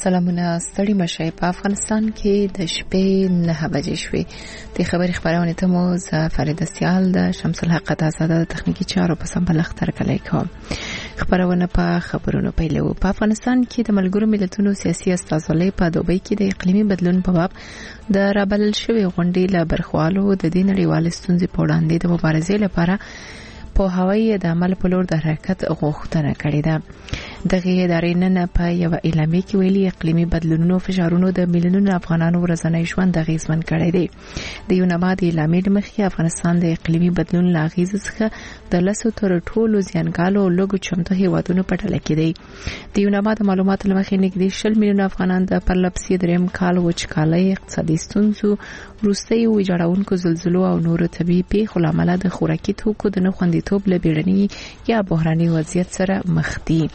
سلامونه ستړي مشئ. په افغانستان کې د شپې 9 بجې شوې. د خبري خبرونه ته مو ز فرید سیال د شمس الحق آزاده د تخنیکی چارو په سمبل اختر کلی کوم. خبرونه په خبرونو پیلو. په افغانستان کې د ملګرو ملتونو سیاسي استازولۍ په دوبۍ کې د اقلیمي بدلون په باب د رابلل شوی غونډې له برخوالو د دې نړیوال ستونزې په وړاندې د مبارزې لپاره په هوایي د عمل په لور د حرکت غوښتنه کړې ده. دغه ادارې نن په یو اعلامیه کې ویلي اقلیمي بدلونونو فشارونو د میلیونونو افغانانو ورځنی ژوند اغیزمن کړی دی. د یونما د اعلامیې مخکې افغانستان د اقلیمي بدلون له اغیز څخه د لسو تر ټولو زیانګالو لږو چمتو هیوادونو په ډله کې دی. د یونما د معلوماتو لمخې نږدې 10 میلیونه افغانان د پرلپسې دریم کال وچکالۍ، اقتصادي ستونزو، وروستي ویجاړونکو زلزلو او نورو طبيعي پیښو لامل د خوراکي توکو د نه خوندیتوب له بیړني یا بحراني وضعیت سره مخ دي.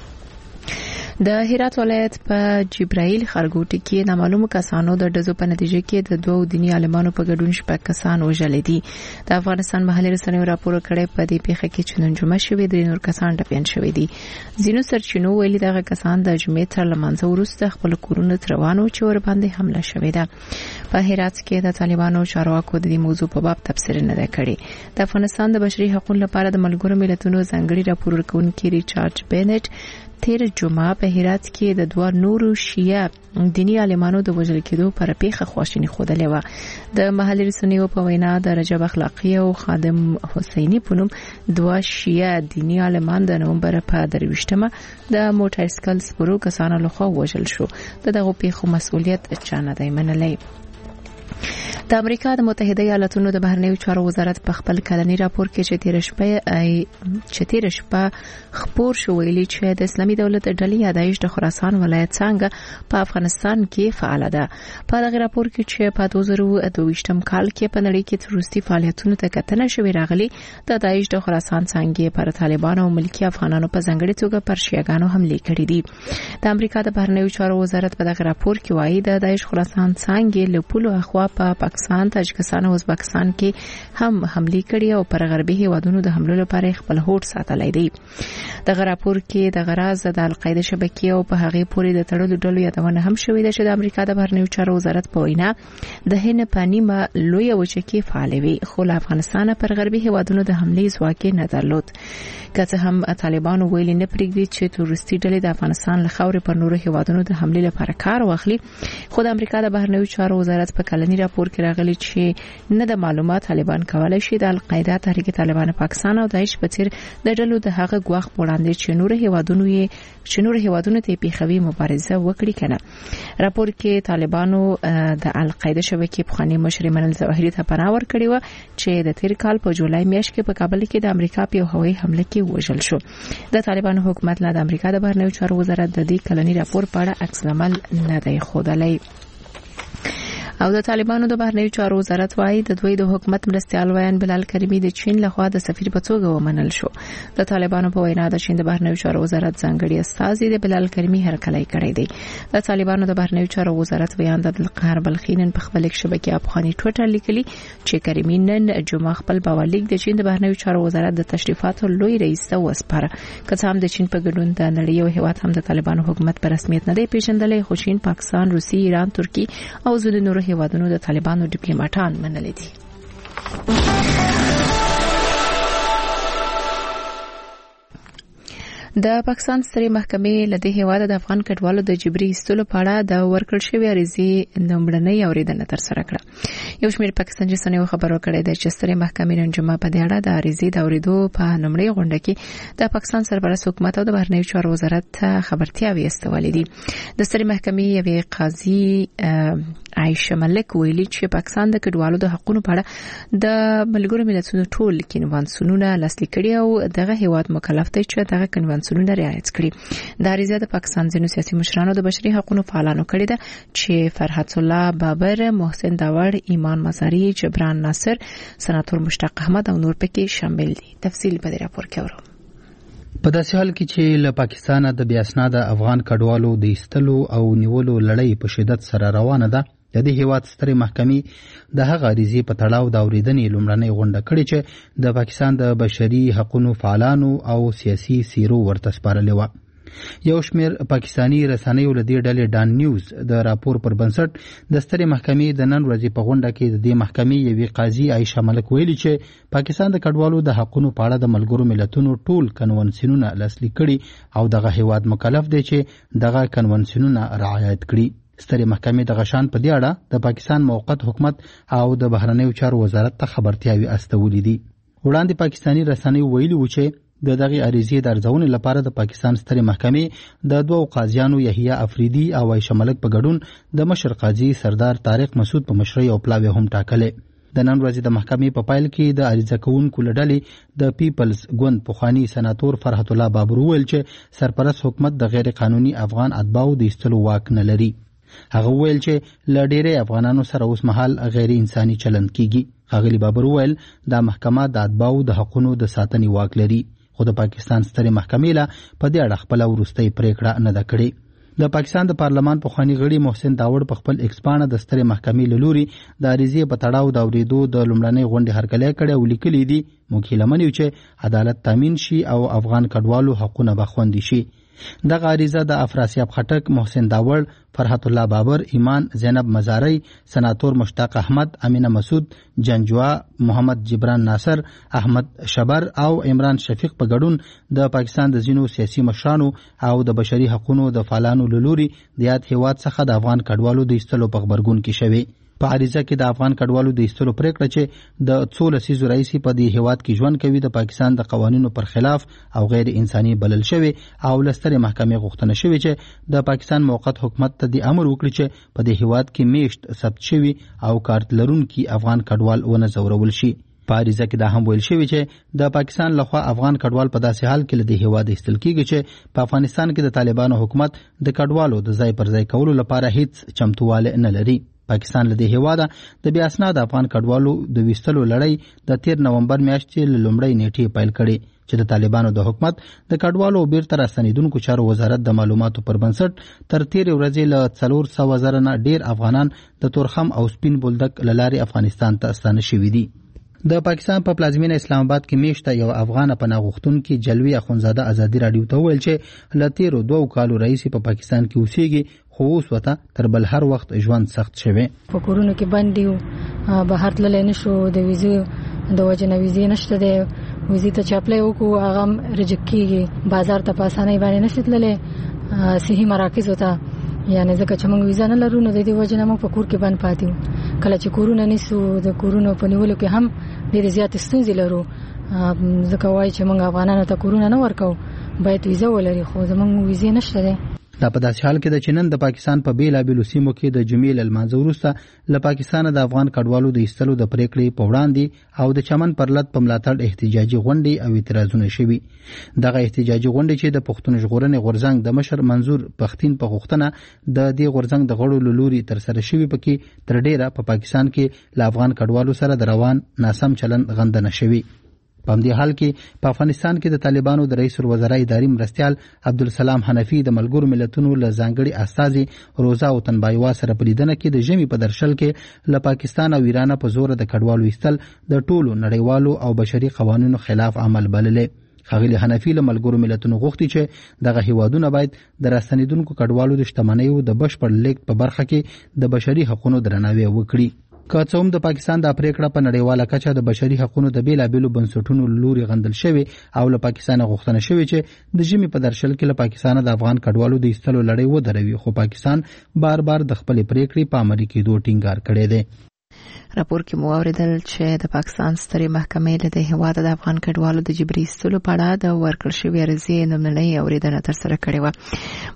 د هرات ولایت په جبرائیل خرګوټي کې نامعلومو کسانو د ډزو په نتیجه کې د دوه دینی عالمانو په ګډون شپږ کسان وژل دي. د افغانستان محلي رسنیو راپور کړی په دې پیښه کې چې نن جمعه شوې د نور کسان ټپيان شوې دي. ځینو سرچینو ویلي دغه کسان د جمعې تر لمانځه وروسته خپل کورونه ته روانو چې ور باندې حمله شوې ده. په هرات کې د طالبانو چارواکو د دې موضوع په باب تفسیر نه ده کړې. د افغانستان د بشري حقوقو لپاره د ملګرو ملتونو ځانګړي راپور ورکونکي ریچارډ بینټ تیر جمعه په هرات کې د دوه نورو شیعه دینی عالمانو د وژل کېدو پر پیښه خواشینی خوده و. د محلي رسنیو په وینا د رجب اخلاقی او خادم حسینی په نوم دوه شیعه دینی عالمان د نومبر په 23مه د موټرسایکل سپرو کسانو لخوا وژل شو. دغه پیښو مسؤلیت چا نه دی منلی. د امریکا د متحده ایالاتونو د بهرنیو چارو وزارت په خپل کلنی راپور کې چې تیر شپه خبر شو ویلي چې د اسلامي دولت ډلې یادایش د خراسان ولایت څنګه په افغانستان کې فعال ده. په دغه راپور کې چې په 2022م کال کې په نړۍ کې تروریستي فعالیتونو ته کتنه شوې راغلي، د داعش د خراسان څنګه پر طالبانو او ملکی افغانانو په ځانګړي توګه پر شیعاګانو حمله کړې دي. د امریکا د بهرنیو چارو وزارت په دغه راپور کې وایي د داعش خراسان څنګه له پولو اخوا په پاکستان، تاجکستان او ازبکستان کې هم حمله کړې او پر غربي هیوادونو د حملو لپاره خپل هوډ ساتلای دی. دغه راپور کې د غراز د القاعده شبکې او په هغه پورې د تړلو ډلو یادونه هم شوې ده چې د امریکا د بهرنیو چارو وزارت په وینا د هند پانیما لوی وچه کې فعال وي، خو له افغانستان پر غربي هیوادونو د حملې ځواک نه درلود. که هم طالبانو ویلي نه پرېږدي چې تروریستي ډلې د افغانستان له خاورې پر نورو هیوادونو د حملې لپاره کار واخلي، خو د امریکا د بهرنیو چارو وزارت په کلنی راپور کې راغلي چې نه د معلومات طالبان کولای شي د القاعده، تحریک طالبان پاکستان او داعش په څیر د ډلو د هغه غوښ وړاندې چې نور هیوادونو ته پیښوي مبارزه وکړي کنه. راپور کې طالبانو د القاعده شبکې پخوانی مشر منل ظاهری ته پناه ورکړی و چې د تیر کال په جولای میاشت کې په کابل کې د امریکا په هوایي حمله کې وژل شو. د طالبانو حکومت له امریکا د بهرنیو چارو وزارت د دې کلنی راپور په اړه عکس العمل نه دی ښودلی. او د طالبانو د بهرنیو چارو وزارت وايي د دوی د حکومت مرستيال ویان بلال کریمی د چین لخوا د سفیر په توګه ومنل شو. د طالبانو په وینا د چین د بهرنیو چارو وزارت ځانګړي استازي د بلال کریمی هرکلی کړی دی. د طالبانو د بهرنیو چارو وزارت بیان د القهر بلخین په خپل شبکې افغاني ټویټر لیکلي چې کریمی نن جمعه خپل باولیک د چین د بهرنیو چارو وزارت د تشریفاتو لوی رئیس ته وسپاره. که هم د چین په ګډون د نړۍ او هیواد هم د طالبانو حکومت په رسمیت نه دی پیژندلې، خو چین، پاکستان، روسیې، ایران، ترکی او ځینې نور هیوادونو د طالبانو ډیپلوماټان منلي دي. د پاکستان سترې محکمې له دې هیواده د افغان کډوالو د جبري ایستلو په اړه د ورکړل شوی عریضې لومړنۍ اوریدنه ترسره کړه. یو شمېر پاکستاني رسنیو خبر ورکړی دی چې سترې محکمې نن جمعه په دې اړه د عریضې د اوریدو په لومړۍ غونډه کې د پاکستان سرپرست حکومت او د بهرنیو چارو وزارت ته خبرتیاوې استولې دي. د سترې محکمې یوې قاضي عائشه ملک ویلي چې پاکستان د کډوالو د حقوقو په اړه د ملګرو ملتونو ټول کنوانسیونونه لاسلیک کړي او دغه هیواد مکلف دی چې دغه کنوانسیونونه رعایت کړي. د عریضه د پاکستان ځینو سیاسي مشرانو د بشري حقوقو فعالانو کړي ده چې فرحت الله بابر، محسن داور، ایمان مزاری، جبران ناصر، سناتور مشتاق احمد او نور پکې شامل دي. تفصیل په دې راپور کې اورو. په داسې حال کې چې له پاکستانه د بیا اسناده افغان کډوالو د ایستلو او نیولو لړۍ په شدت سره روانه ده، د دې هیواد سترې محکمې د هغه عریضې په تړاو د اورېدنې لومړنۍ غونډه کړې چې د پاکستان د بشري حقوقو فعالانو او سیاسي سیرو ورته سپارلې وه. یو شمېر پاکستاني رسنیو له دې ډلې ډان نیوز د راپور پر بنسټ د سترې محکمې د نن ورځې په غونډه کې د دې محکمې یوې قاضي عایشه ملک ویلي چې پاکستان د کډوالو د حقونو په اړه د ملګرو ملتونو ټول کنونسیونونه لاسلیک کړي او دغه هیواد مکلف دی چې دغه کنونسیونونه رعایت کړي. سترې محکمې د غشان په دې اړه د پاکستان موقت حکومت او د بهرنیو چارو وزارت ته خبرتیاوي استولې دي. وړاندې پاکستاني رسنیو ویلي و چې د دغه عریضې د ارزونې لپاره د پاکستان سترې محکمې د دوه قاضیانو یحیی افریدي او عایشه ملک په ګډون د مشر قاضي سردار طارق مسعود په مشرۍ او پلاوی هم ټاکلې. د نن ورځې د محکمې په پایل کې د عریضه کوونکو له ډلې د پیپلز ګوند پخوانی سناتور فرحت الله بابر وویل چې سرپرست حکومت د غیر قانوني افغان اتباعو د ایستلو واک نه لري. هغه وویل چې له ډېرې افغانانو سره اوس مهال غیر انساني چلند کیږي. ښاغلي بابر وویل دا محکمه د اتباعو د حقونو د ساتنې واک لري، خو د پاکستان سترې محکمې لا په دې اړه خپل وروستۍ پریکړه نه ده کړې. د پاکستان د پارلمان پخوانی غړي محسن داوړ په خپل ایکس پاڼه د سترې محکمې له لوري د عریضې په تړاو د اورېدو د لومړنۍ غونډې هرکلی کړی او لیکلي دي موږ هیله من یو چې عدالت تامین شي او افغان کډوالو حقونه به خوندي شي. دغه عریضه د افراسیاب خټک، محسن داوړ، فرحت الله بابر، ایمان زینب مزاری، سناتور مشتاق احمد، امینه مسعود، جنجوا، محمد جبران ناصر، احمد شبر او عمران شفیق په ګډون د پاکستان د ځینو سیاسي مشرانو او د بشري حقوقو د فعالانو له لوري د یاد هیواد څخه د افغان کډوالو د ایستلو په خبرګون کې شوی. په عریضه کې د افغان کډوالو د ایستلو پریکړه چې د 14 لسیزو راهیسې په دې هیواد کې ژوند کوي د پاکستان د قوانینو پر خلاف او غیر انساني بلل شوی او لسترې محکمې غوښتنه شوی چې د پاکستان موقت حکومت ته د امر وکړي چې په دې هیواد کې میشت ثبت شوی او کارت لرونکي افغان کډوال ونه ځورول شي. په عریضه کې دا هم ویل شوی چې د پاکستان لخوا افغان کډوال په داسې حال کې له دې هیواد ایستل کیږي چې په افغانستان کې د طالبانو حکومت د کډوالو د ځای پر ځای کولو لپاره هیڅ چمتووالی نه لري. پاکستان له دې هیواده د بیا اسناد افغان کډوالو د ویستلو لړۍ د 13 نومبر میاشتې له لومړۍ نیټې پیل کړي چې د طالبانو د حکومت د کډوالو بیرته راستنیدونکو چارو وزارت د معلوماتو پر بنسټ تر 13 ورځې له 400 زره نه ډیر افغانان د تورخم او سپین بولدک له لارې افغانستان ته ستانه شوي دي. د پاکستان په پلازمینه اسلام آباد کې میشته یو افغان پناه غوښتونکي جلوي اخونزاده ازادي رادیو ته ویل چې له 2 کالو راهیسې په پاکستان کې اوسېږي خو اوس وته تر بل هر وخت ژوند سخت شوی. په کورونو کې باندې یو بهر تللی نشو، د ویزې د وجه نه ویزې نشته دی، ویزې ته چې اپلای وکړو هغه ریجکټ کیږي، بازار ته په اسانۍ باندې نشي تللی، صحي مراکز ته یعنی ځکه چې موږ ویزا نه لرو نو د دې وجه نه موږ په کور کې باندې پاتې یو. کله چې کورونه نیسو د کورونو په نیولو کې هم ډېرې زیاتې ستونزې لرو، ځکه وایي چې موږ افغانانو ته کورونه نه ورکو، باید ویزا ولري خو زموږ ویزې نشته دی. دا په داسې حال کې ده چې نن د پاکستان په بیلابیلو سیمو کې د جمعې له لمانځه وروسته له پاکستانه د افغان کډوالو د ایستلو د پریکړې په وړاندې او د چمن پر لد په ملاتړ احتجاجي غونډې او اعتراضونه شوي. دغه احتجاجي غونډې چې د پښتون ژغورنې غورځنګ د مشر منظور پښتين په غوښتنه د دې غورځنګ د غړو له لوري ترسره شوي پکې تر ډیره په پاکستان کې له افغان کډوالو سره د روان ناسم چلند غندنه شوي. په همدې حال کې په افغانستان کې د طالبانو د رئیس الوزرا اداري مرستیال عبدالسلام حنفي د ملګرو ملتونو له ځانګړي استازي روزا وطنبایوا سره په لیدنه کې د ژمي په درشل کې له پاکستان او ایران په زور د کډوالو ایستل د ټولو نړیوالو او بشري قوانینو خلاف عمل بللې. ښاغلي حنفي له ملګرو ملتونو غوښتي چې دغه هیوادونه باید د راستنیدونکو کډوالو د شتمنیو د بشپړ لیږد په برخه کې د بشري حقوقو درناوی وکړي. که څه هم د پاکستان د پریکړه په نړیواله کچه د بشري حقوقو د بیلابیلو بنسټونو لوري غندل شوی او له پاکستان غوښتنه شوی چې د ژمي په درشل کې له پاکستان د افغان کډوالو د ایستلو لړۍ ودروي، خو پاکستان بار بار د خپل پریکړې په عملي کېدو ټینګار کړی دی. راپور کې مو اوریدل چې د پاکستان سترې محکمې له هیواد د افغان کډوالو د جبري ایستلو په اړه د ورکړل شوی عریضې نوملړۍ اوریدنه ترسره کړې و.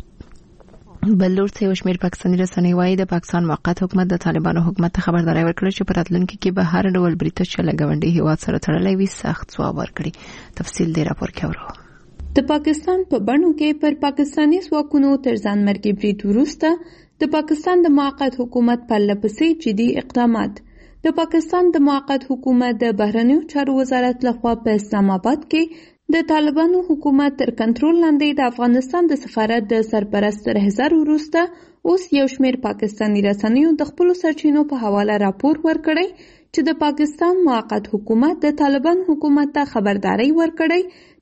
بل لور ته یو شمېر پاکستاني رسنۍ وايي د پاکستان موقت حکومت د طالبانو حکومت ته خبرداري ورکړه چې په راتلونکي کې به هر ډول بریتو چې له ګاونډي هیواد سره تړلی وي سخت ځواب ورکړي. تفصیل دی راپور کې اورو. د پاکستان په بڼو کې پر پاکستاني ځواکونو تر ځان مرګي برید وروسته د پاکستان د موقت حکومت په لپسې جدي اقدامات. د پاکستان د موقت حکومت د بهرنیو چارو وزارت لخوا په اسلام آباد کې د طالبانو حکومت تر کنټرول لاندې د افغانستان د سفارت د سرپرست رهزر وروسته اوس یو شمېر پاکستاني رسنیو د خپل سرچینو په حواله راپور ورکړی چې د پاکستان موقت حکومت د طالبان حکومت ته خبرداري ورکړی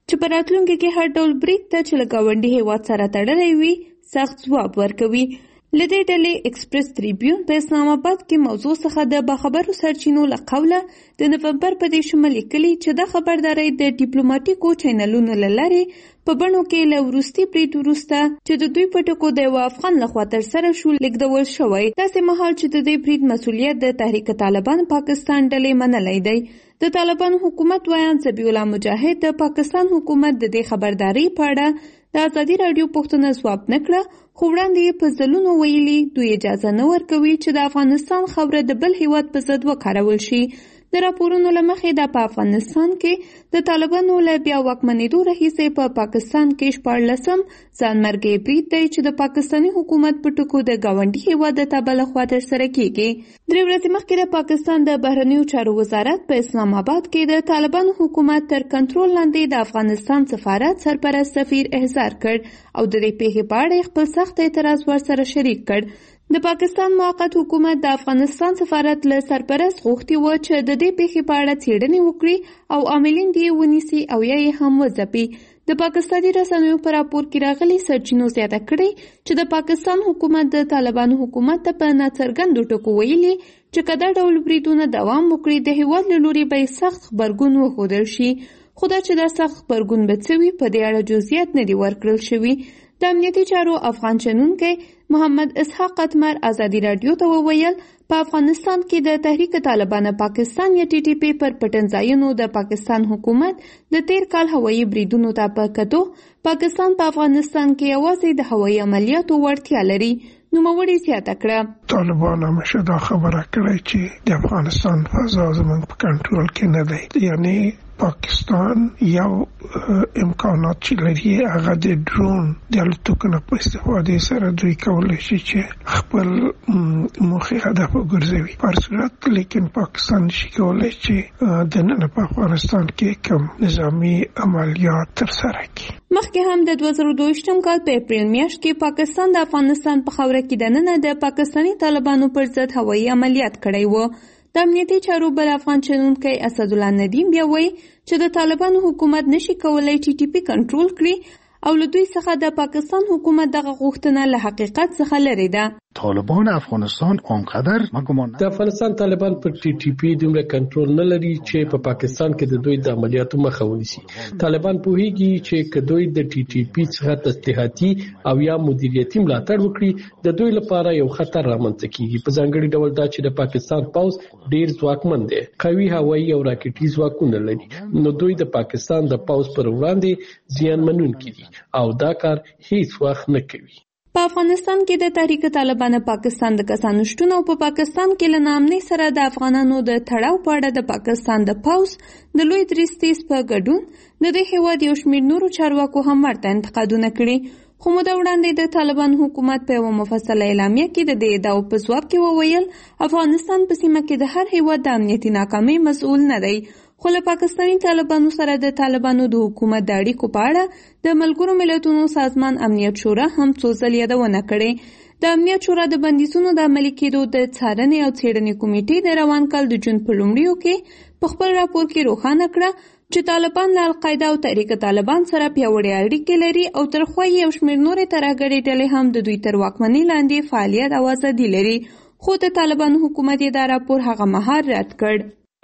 چې په راتلونکي کې هر ډول برید ته چې له ګاونډي هیواد سره تړلی وي سخت ځواب ورکوي. له دې ډلې ایکسپریس تریبیون په اسلام آباد کې موضوع څخه د باخبرو سرچینو له قوله د نومبر په دېرشمه لیکلي چې دا خبرداری د ډیپلوماټیکو چینلونو له لارې په بڼو کې له وروستي برید وروسته چې د دوی په ټکو د یوه افغان لخوا ترسره شو لیږدول شوی، داسې مهال چې د دې برید مسؤلیت د تحریک طالبان پاکستان ډلې منلی دی. د طالبان حکومت ویان ذبیح الله مجاهد د پاکستان حکومت د دې خبرداري په اړه د ازادي راډیو پوښتنه ځواب نه کړه، خو وړاندې یې په ځلونو ویلي دوی اجازه نه ورکوي چې د افغانستان خاوره د بل هیواد په ضد وکارول شي. د راپورونو له مخې دا په افغانستان کې د طالبانو له بیا واکمنېدو راهیسې په پاکستان کې 14م ځانمرګي برید دی چې د پاکستاني حکومت په ټکو د ګاونډي هیواد د تابع لخوا ترسره کیږي. 3 ورځې مخکې د پاکستان د بهرنیو چارو وزارت په اسلام آباد کې د طالبانو حکومت تر کنټرول لاندې د افغانستان سفارت سرپرست سفیر احضار کړ او د دې پیښې په اړه خپل سخت اعتراض ورسره شریک کړ. د پاکستان موقت حکومت د افغانستان سفارت له سرپرست غوښتي و چې د دې پیښې په اړه څېړنې وکړي او عاملین دې ونیسي او یا یې هم وځپي. د پاکستاني رسنیو په راپور کې راغلي سرچینو زیاته کړې چې د پاکستان حکومت د طالبانو حکومت ته په ناڅرګندو ټکو ویلي چې که دا ډول بریدونه دوام وکړي د هیواد له لوري به سخت غبرګون وښودل شي، خو دا چې دا سخت غبرګون به څه وي په دې اړه جزئیات نه دي ورکړل شوي. د امنیتي چارو افغان شنونکی محمد اسحاق قطمر ازادي راډیو ته وویل په افغانستان کې د تحریک طالبان پاکستان یا ټي ټي پی پر پټنځایونو د پاکستان حکومت د تیر کال هوایي بریدونو ته په کتو پاکستان په افغانستان کې یوازې د هوایي عملیاتو وړتیا لري. نوموړي زیاته کړه طالبان همیشه دا خبره کړې چې د افغانستان فضا زموږ په کنټرول کې نه دی، یعنی پاکستان یو امکانات چې لري هغه د ډرون د الوتکو نه په استفادې سره دوی کولی شي چې خپل موخې هدف وګرځوي. په صورت لیکن پاکستان نشي کولی چې دننه په افغانستان کې کوم نظامي عملیات ترسره کړي. مخکې هم د 2022 کال په اپریل میاشت کې پاکستان د افغانستان په خاوره کې دننه د پاکستاني طالبانو پر ضد هوایي عملیات کړی و. د امنیتي چارو بل افغان چلونکی اسدالله ندیم بیا وایي چې د طالبانو حکومت نشي کولای ټي ټي پی کنټرول کړي او له دوی څخه د پاکستان حکومت دغه غوښتنه له حقیقت څخه لرې ده. طالبان افغانستان آنقدر د افغانستان طالبان پر ټي ټي پی دومره کنټرول نه لري چې په پاکستان کې د دوی د عملیاتو مخه ونیسي. طالبان پوهیږي چې که دوی د ټي ټي پی څخه تسلیحاتي او یا مدیریتي ملاتړ وکړي د دوی لپاره یو خطر رامنځته کیږي، په ځانګړي ډول دا چې د پاکستان پوځ ډیر ځواکمن دی، قوي هوایي او راکټي ځواکونه لري، نو دوی د پاکستان د پوځ پر وړاندې زیانمنونکي دي او دا کار هیڅ وخت نه کوي. په افغانستان کې د تحریک طالبان پاکستان د کسانو شتون او په پاکستان کې له ناامنۍ سره د افغانانو د تړاو په اړه د پاکستان د پوځ د لوی دریځ په ګډون د دې هیواد یو شمېر نورو چارواکو هم ورته انتقادونه کړي، خو موده وړاندې د طالبان حکومت په یوه مفصله اعلامیه کې د دې ادعاو په ځواب کې وویل افغانستان په سیمه کې د هر هیواد د امنیتي ناکامۍ مسؤل نه دی. خو له پاکستاني طالبانو سره د طالبانو د حکومت د اړیکو په اړه د ملګرو ملتونو سازمان امنیت شورا هم څو ځل یادونه کړې. د امنیت شورا د بندیزونو د عملي کېدو د څارنې او څېړنې کمیټې د روان کال د جون په لومړیو کې په خپل راپور کې روښانه کړه چې طالبان له القاعده او تحریک طالبان سره پیاوړې اړیکې لري او ترخوا یو شمېر نورې ترهګرې ډلې هم د دوی تر واکمنۍ لاندې فعالیت او ازادي لري، خو د طالبانو حکومت یې دا راپور هغه مهال رد کړ.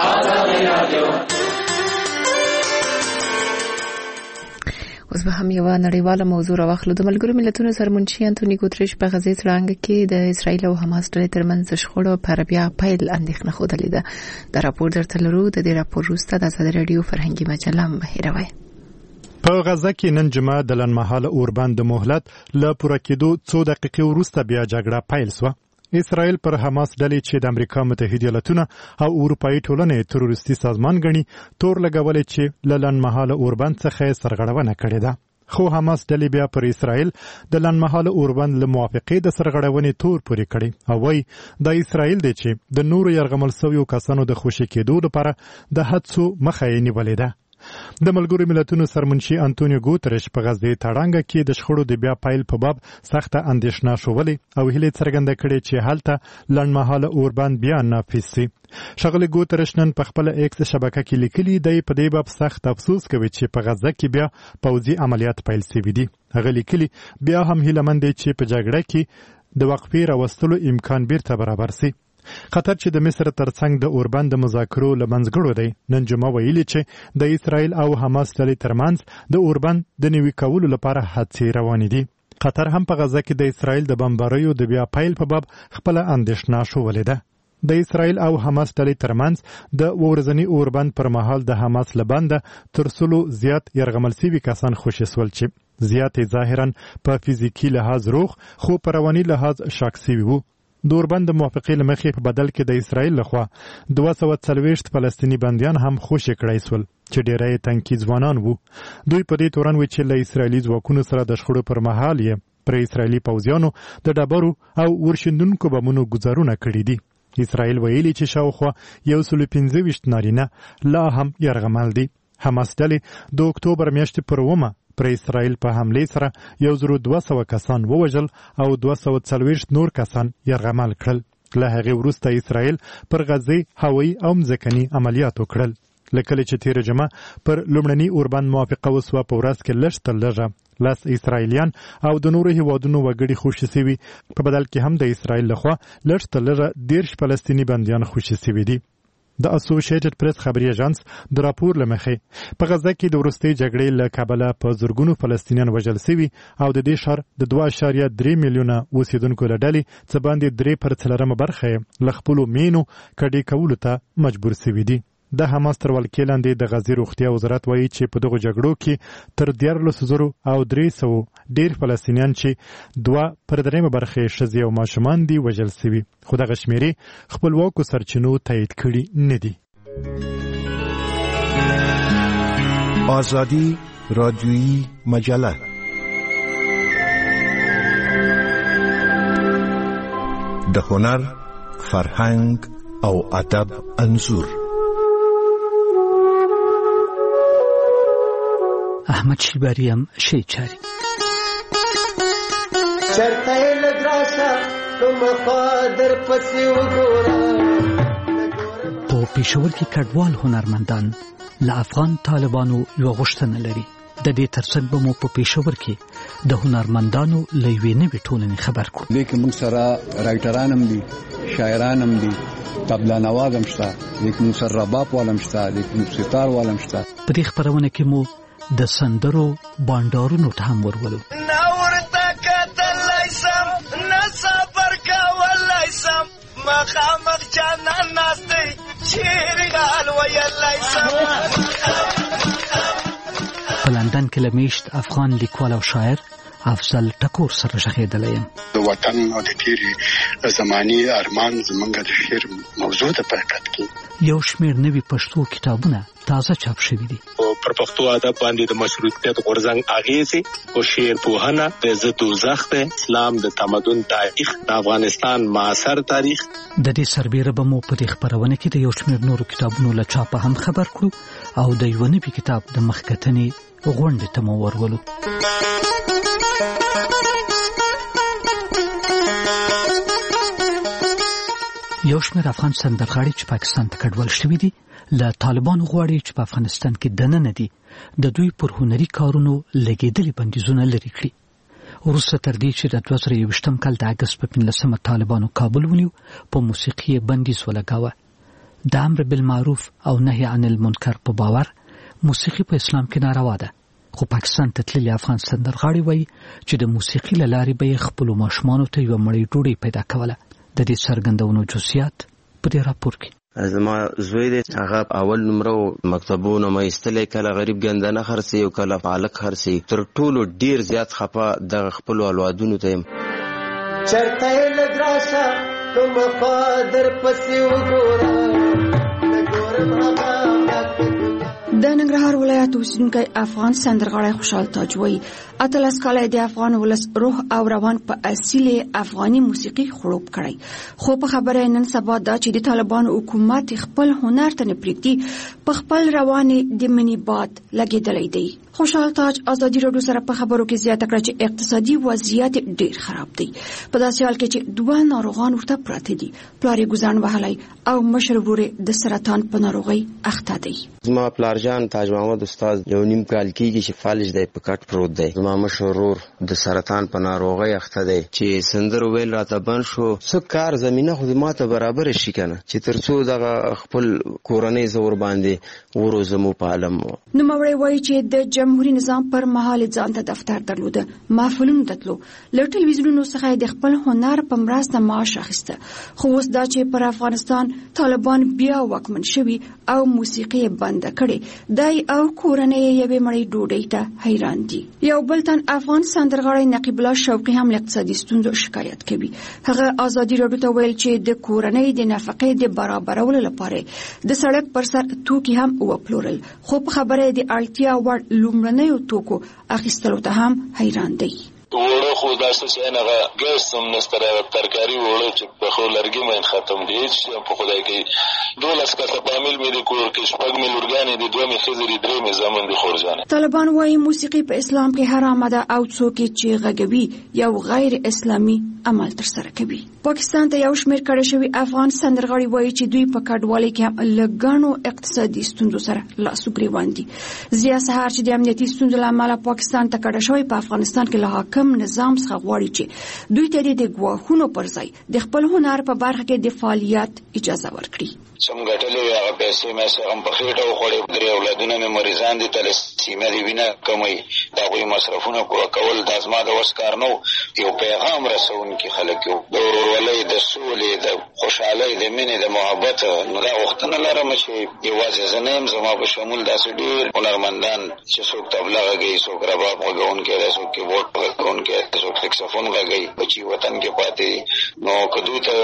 اوس به هم یو نړیواله موضوع راوخلو. د ملګرو ملتونو سرمنشي انټونی ګوتریش په غزې سړانګه کې د اسرایل او حماس ډلې ترمنځ شخړو پر بیا پیل اندېښنه ښودلې ده. د راپور درته لرو. د دې راپور وروسته د ازادي راډیو فرهنګي مجله مهیروي په غزه کې نن جمعه د لنډمهاله اوربند د مهلت له پوره کېدو څو دقیقې وروسته بیا جګړه پیل شوه. اسرائیل پر حماس ډلې چې د امریکا متحده ایالاتونه او اروپایي ټولنې تروریستي سازمان ګڼي تور لګولې چې له لنډمهاله اوربند څخه سرغړونه کړې ده، خو حماس ډلې بیا پر اسرائیل د لنډمهاله اوربند له موافقې د سرغړونې تور پورې کړي او وایي د اسرائیل دی چې د نورو یرغمل شویو کسانو د خوشي کېدو لپاره د هڅو مخه یې نیولې ده. د ملګرو ملتونو سرمنشي انټونیو ګوتریش په غزې تړانګه کې د شخړو د بیا پایل په باب سخته اندېښنه شولې او هیله څرګنده کړې چې هلته لنډمهاله اوربند بیا نافذ شي. ښاغلی ګوتریش نن په خپل ایکس شبکه کې لیکلي دی په دې باب سخت افسوس کوي چې په غزه کې بیا پوځي عملیات پیل شوي دي. هغه لیکلي بیا هم هیله مند دی چې په جګړه کې د وقفې راوستلو امکان بیرته برابر شي. قطر چې د مصر ترڅنګ د اوربند د مذاکرو له منځګړو دی نن جمعه ویلي چې د اسرائیل او حماس ډلې ترمنځ د اوربند د نوي کولو لپاره هڅې روانې دي. قطر هم په غزه کې د اسرائیل د بمباریو د بیا پیل په باب خپل اندېښنه شولې ده. د اسرائیل او حماس ډلې ترمنځ د ورځنی اوربند پر مهال د حماس لبنده تر سلو زیات يرغمل شوي کسان خوشي سول چې زیات ظاهرا په فزیکی لحاظ روغ خو په رواني لحاظ شاک شوي وو. د اوربند د موافقې له مخې په بدل کې د اسرائیل لخوا 240 فلسطینی بندیان هم خوشي کړای سول چې ډېری تنکي ځوانان وو. دوی په دې تورن وی چې له اسرائیلي ځواکونو سره د شخړو پر مهال یې پر اسرائیلي پوځیانو د ډبرو او ورشندونکو بمونو ګزارونه کړي دي. اسرائیل ویلي چې شاوخوا 125 نارینه لا هم یرغمل دي. حماس ډلې د اکتوبر میاشتې پر 9 پر اسرائیل په حمله سره 1200 کسان ووژل او 240 نور کسان یرغمل کړل. له هغې وروسته اسرائیل پر غزې هوایي او مځکني عملیات وکړل. لکه چې تیر جمعه پر لومړني اوربند موافقه وسوه په ورځ کې لږ تر لږه لاس اسرائیلیان او د نورو هیوادونو وګړي خوشي شوي. په بدل کې هم د اسرائیل لخوا لږ تر لږه 10 فلسطینی بندیان خوشي شوي دي. د اسوسییټډ پریس خبري اژانس د راپور لمخې په غزه کې د وروستۍ جګړې له کبله په زرګونو فلسطینیان وژل شوي او د دې ښار د 2.3 میلیونه اوسیدونکو له ډلې څه باندې 3/4 برخه د خپلو مینو کډې کولو ته مجبور شوي دي. د حماس تر ولکې لاندې د غزې روغتیا وزارت وایي چې په دغو جګړو کې تر 14,300 ډېر فلسطینیان چې 2/3 برخه ښځې او ماشومان دي وژل شوي، خو دغه شمېرې خپلواکو سرچینو تایید کړي نه دي. آزادی رادیویی مجله د هنر، فرهنګ او ادب انځور. احمد شیباریم شی چاری چرته لګراشا کوم قادر پسې وګورم. په پېښور کې کډوال هنرمندان له افغان طالبانو یو غوښتنه لري. د دې ترڅنګ به مو په پېښور کې د هنرمندانو له یوې نوې ټولنې خبر کړو. دې کې موږ سره رایټران هم دي، شاعران هم دي، طبله نواز هم شته، دې کې موږ سره رباب والم شته، دې کې موږ ستار والم شته. په دې خپرونه کې مو د سندرو بانډارونو ته هم ورولو. نورته کتلای سم نه صبر کولای سم مخامخ جانان ناسته چیرګال ویلای سم. په لندن کې لمیشت افغان لیکوال او شاعر افضل ټکور سره شهیدلی یم. د وطن او د تیرې زماني ارمان زمونږ د شعر موضوع د پرکت کې یو شمېر نوي پښتو کتابونه تازه چاپ شوي دي. پر پښتو ادب باندې د مشروطیت غورځنګ اغېزې او شعر پوهنه د ضد دوزخ د اسلام د تمدن تاریخ د افغانستان معاصر تاریخ. د دې سربېره به مو په دې خپرونه کې د یو شمېر نورو کتابونو له چاپه هم خبر کړو او د یو نوي کتاب د مخکتنې غونډې ته مو ورولو. یو شمېر افغان سندرغاړي چې پاکستان ته کډوال شوي دي له طالبانو غواړي چې په افغانستان کې دننه دي د دوی پر هنري کارونو لګېدلي بندیزونه لرې کړي. وروسته تر دې چې د 2021 کال د اګست په 15 طالبانو کابل ونیو په موسیقي بندیز ولګاوه. د امر بالمعروف او نهي عن المنکر په باور موسیقي په اسلام کې ناروا ده، خو پاکستان ته تللي افغان سندرغاړي وایي چې د موسیقي له لارې به یې خپلو ماشومانو ته یوه مړۍ ډوډۍ پیدا کوله. د دې څرګندونو جزئیات په دې راپور کې. زما زوی دی، هغه اول نمره مکتبونو ما ایستلی، کله غریب ګندنه خرڅي او کله پالک خرڅي. تر ټولو ډیر زیات خفه د خپلو اولادونو ته یم. چرته لګراشا کوم قادر پسې وګورم د ننګرهار ولایت اوسیدونکی افغان سندرغاړی خوشحال تاج وایي 18 کاله د افغان ولس روح او روان په اصیل افغاني موسیقي خړوب کړی، خو په خبره نن سبا دا چې د طالبانو حکومت خپل هنر ته نه پرېږدي په خپل روانې د منی باد لګیدلې دی. خوشحال تاج ازادي راډیو سره په خبرو کې زیاته کړه چې اقتصادي وضعیت ډیر خراب دی. په داسې حال کې چې دوه ناروغان ورته پراته دي. پلار یې ګزان وهلی او مشر ورور د سرطان په ناروغۍ اخته دی. زما پلار جان تاج محمد استاد یو نیم کال کېږي چې فالج دی، په کټ پروت دی. زما مشر ورور د سرطان په ناروغۍ اخته دی چې سندرو ویل راته بند شو. څه کار زمینه خو ما ته برابر شي کنه چې ترڅو دغه خپل کورنۍ زور باندې وروزمو په عالم. نوموړی وایي چې د جمهوریت نظام پر مهال ځان ته دفتر درلوده، محفلونو تلو، له ټلویزیونونو څخه د خپل هنر په مرسته معاش اخیسته. خو اوس دا چې پر افغانستان طالبان بیا واکمن شوي او موسیقي بنده کړي، دای او کورنۍ یې مړی ډوډۍ ته حیران دي. یو بل تن افغان سندرغاړی نقیب الله شوقي هم اقتصادي ستونزو شکایت کوي. هغه ازادي راډیو ته ویل چې د کورنۍ د نفقې د برابرولو لپاره د سړک پر سر توکي هم وپلورل، خو په خبره د اړتیا وړ لومړنیو توکو اخیستلو ته هم حیران دی. وړو خو داسې چې هغه ګیس هم نشته، ترکاري وړو چې په خو لرګي مې ختم دي، هیڅ په خدای کې 12 کسه فامیل مې د کور کې شپږ مې لورګانې دي، دوه مې ښځې دي، درې مې زامن دي خورجانې. طالبان وايي موسیقي په اسلام کې حرامه ده او څوک چې غږوي یو غیر اسلامي عمل ترسره کوي. پاکستان ته یو شمېر کړه شوی افغان سندرغاړي وايي چې دوی په کډوالۍ کې هم لګانو اقتصادي ستونزو سره لاس وګریوان دي. ضیا سهار چې د امنیتي ستونزو له امله پاکستان ته کډه شوی، په افغانستان کې له حاکم نظام څخه غواړي چې دوی ته د ګواښونو پر ځای د خپل هنر په برخه کې د فعالیت اجازه ورکړي. سم ګټلې هغه پیسې مې سره په خېټه وخوړې، درې اولادونه مې مریضان دي، تلسیمه دی وینه کموي، دا غوي مصرفونه پوره کول د ازما د وس کار نو. یو پیغام رسونکي خلک یو د ورورولۍ، د سولې، د خوشحالۍ، د مینې، د محبت. نو دا وختونه لرم چې یوازې زه نه یم، زما په شمول داسې ډېر هنرمندان چې څوک طبله غږوي، څوک رباب غږونکی دی، څوک کیبورډ غږونکی دی، څوک سکسفون غږوي، بچي وطن کې پاتې دي. نو که دوی ته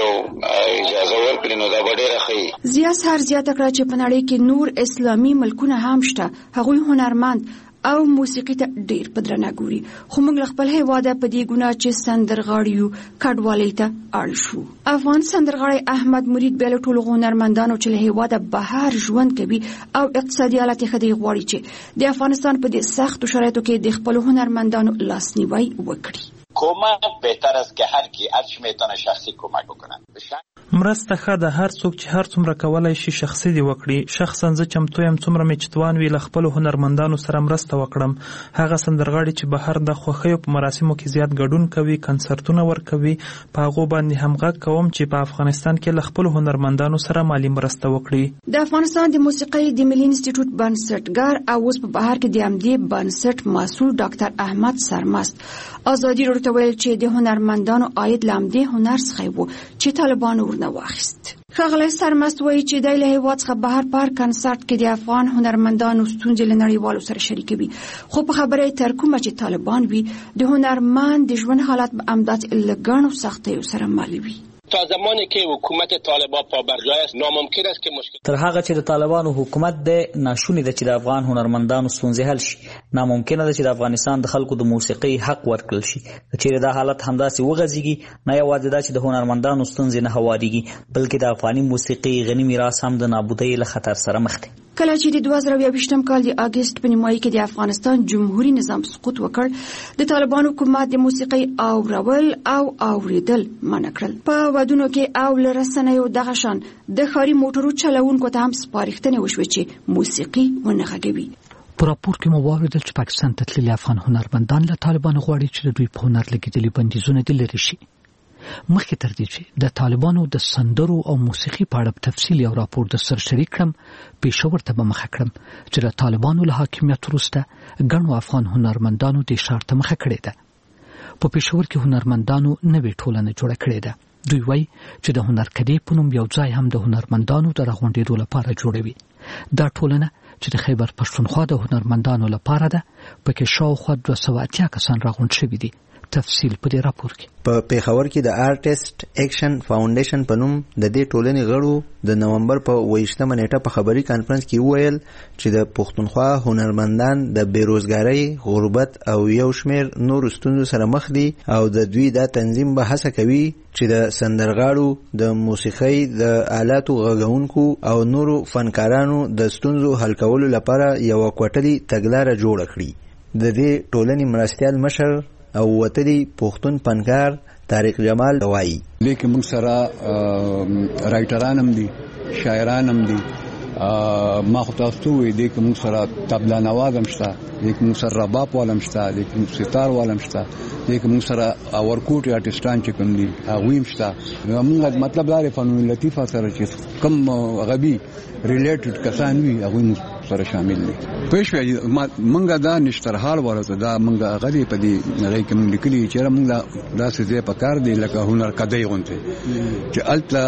اجازه ورکړي نو دا به ډېره ښه. ضیا سهار زیاته کړه چې په نړۍ کې نور اسلامي ملکونه هم شته، هغوی هنرمند او موسیقي ته ډیر په درنه ګوري، خو موږ خپل هیواده په دې ګناه چې سندرغاړیو کډوالۍ ته اړ شو. افغان سندرغاړی احمد مرید بیل ټول هنرمندانو چې له هیواده بهر ژوند کوي او اقتصادي حالت یې خدای غواړي چې د افغانستان په دې سختو شرایطو کې د خپل هنرمندانو لاسنیوي وکړي. کمک بهتر است که هر کی هر چی میتونه شخصی کمک بکنه. مرسته ښه ده، هر څوک چې هر څومره کولای شي شخصي دی وکړي. شخصا زه چمتو یم څومره مې چې توان وي له خپلو هنرمندانو سره مرسته وکړم. هغه سندرغاړي چې بهر د خوښیو په مراسمو کې زیات ګډون کوي، کنسرتونه ورکوي، په هغو باندې هم غږ کوم چې په افغانستان کې له خپلو هنرمندانو سره مالي مرسته وکړي. د افغانستان د موسیقۍ د ملي انسټیټیوټ بنسټګر او اوس په بهر کې د همدې بنسټ مسؤل ډاکټر احمد سرمست ازادي راډیو ته ویل چې د هنرمندانو عاید له همدې هنر څخه و چې طالبانو ورنه واخیست. ښاغلی سرمست وایي چې دی له هېواد څخه بهر په هر کنسرت کې د افغان هنرمندانو ستونزې له نړیوالو سره شریکوي، خو په خبره یې تر کومه چې طالبان وي د هنرمند د ژوند حالت به همداسې له ګڼو سختیو سره مل وي. تا زمانی که حکومت طالبان پابرجای است ناممکن است که مشکل تر هغه چې د طالبانو حکومت د ناشونی د چې د افغان هنرمندانو ستونزې حل شي، ناممکن ده چې د افغانستان د خلکو د موسیقي حق ورکړل شي. چې دا حالت همداسې وغځيږي، نه یوازې دا چې د هنرمندانو ستونزې نه هواريږي، بلکې د افغاني موسیقي غني میراث هم د نابودۍ له خطر سره مخ دی. کله چې د 2022 کال د اگست په نیمایي کې د افغانستان جمهوریت نظام سقوط وکړ، د طالبانو حکومت د موسیقي اورول او اوریدل منع کړل. په ودونو کې او لرسنیو دغه شان د ښاري موټرو چلوونکو ته هم سپارښتنې وشوې چې موسیقي ونه غږوي. په راپور کې مو واوریدل چې پاکستان ته تللي افغان هنرمندان له طالبانو غواړي چې دوی په هنر لګېدلي بندیزونه دې لرې شي. مخکې تر دې چې د طالبانو د سندرو او موسیقي په اړه تفصیل یو راپور د سر شریک کړم، پېښور ته به مخه کړم چې د طالبانو له حاکمیت وروسته ګڼو افغان هنرمندانو دې ښار ته مخه کړې ده. په پېښور کې هنرمندانو نوې ټولنه جوړه کړې ده. دوی وایي چې د هنرکدې په نوم یو ځای هم د هنرمندانو د راغونډېدو لپاره جوړوي. دا ټولنه چې د خیبر پښتونخوا د هنرمندانو لپاره ده، پکې شاوخوا 280 کسان راغونډ شوي دي. تفصیل په دې راپور کې. په پیښور کې د آرټیست ایکشن فاونډیشن په نوم د دې ټولنې غړو د نومبر په 28مه نیټه په خبري کانفرنس کې وویل چې د پښتونخوا هنرمندان د بیروزګارۍ، غربت او یو شمېر نورو ستونزو سره مخ دي او د دوی دا تنظیم به هڅه کوي چې د سندرغاړو، د موسیقۍ، د آلاتو غږونکو او نورو فنکارانو د ستونزو حل کولو لپاره یو کوټلي تګلاره جوړه کړي. د دې ټولنې مرستیال مشر او وتلی پښتون فنکار طارق جمال وایي لیکن موږ سره رائټران هم دي، شاعران هم دي. ما خو تاسو وې دي کوم سره طبلا نواز هم شته، لیکن موږ سره رباب ولم شته، لیکن ستار ولم شته، لیکن موږ سره ورکوټ آرټستان چې کوم دي هغه هم شته. موږ مطلب لري فنون لطیفه سره چې کوم غبي ریلیټډ کسان وي هغه سره شامل دي. پښې منګه دا نشترحال ورته دا منګه غلي په دې نړۍ کې موږ لیکلي چې موږ دا څه په کار دی لکه هنر کدی غونته چې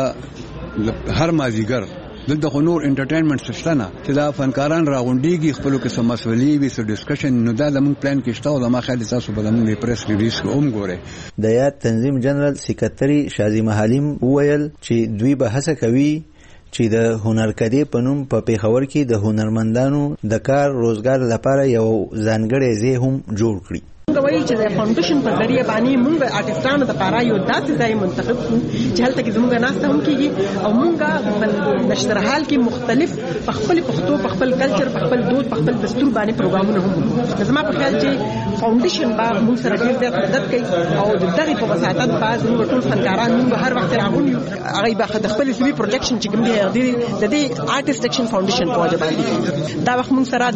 الته هر مازیګر دلته خو نور انټرټینمنټ سیستم چې دا فنکاران راغونډيږي خپل کې سم مسولي وي سو ډسکشن نو دا موږ پلان کې شته او دا ما خالي تاسو به موږ پریس ریلیز کوم ګوره. د یاد تنظیم جنرال سکرټري شازي محالیم وویل چې دوی به هڅه کوي چې د هنرکدې په نوم په پیښور کې د هنرمندانو د کار روزګار لپاره یو ځانګړی ځای هم جوړ کړي. موږ وایي چې د فاونډیشن په ذریعہ باندې موږ آرټستانو لپاره یو داسې ځای منتخب کړو چې هلته کې زموږ ناسته هم کیږي او موږ نشترحال کې مختلف په خپل پښتو، په خپل کلچر، په خپل دود، په خپل دستور باندې پروګرامونه هم. زما په خیال چې فاونډیشن به موږ سره ډېر زیات مدد کوي او د دغه په وساتت باز موږ ټول فنکاران موږ هر وخت راغونډ یو هغه به د خپل سوي پروجیکشن چې کوم دی د دې آرټست ایکشن فاونډیشن په وجه باندې دا وخت موږ سره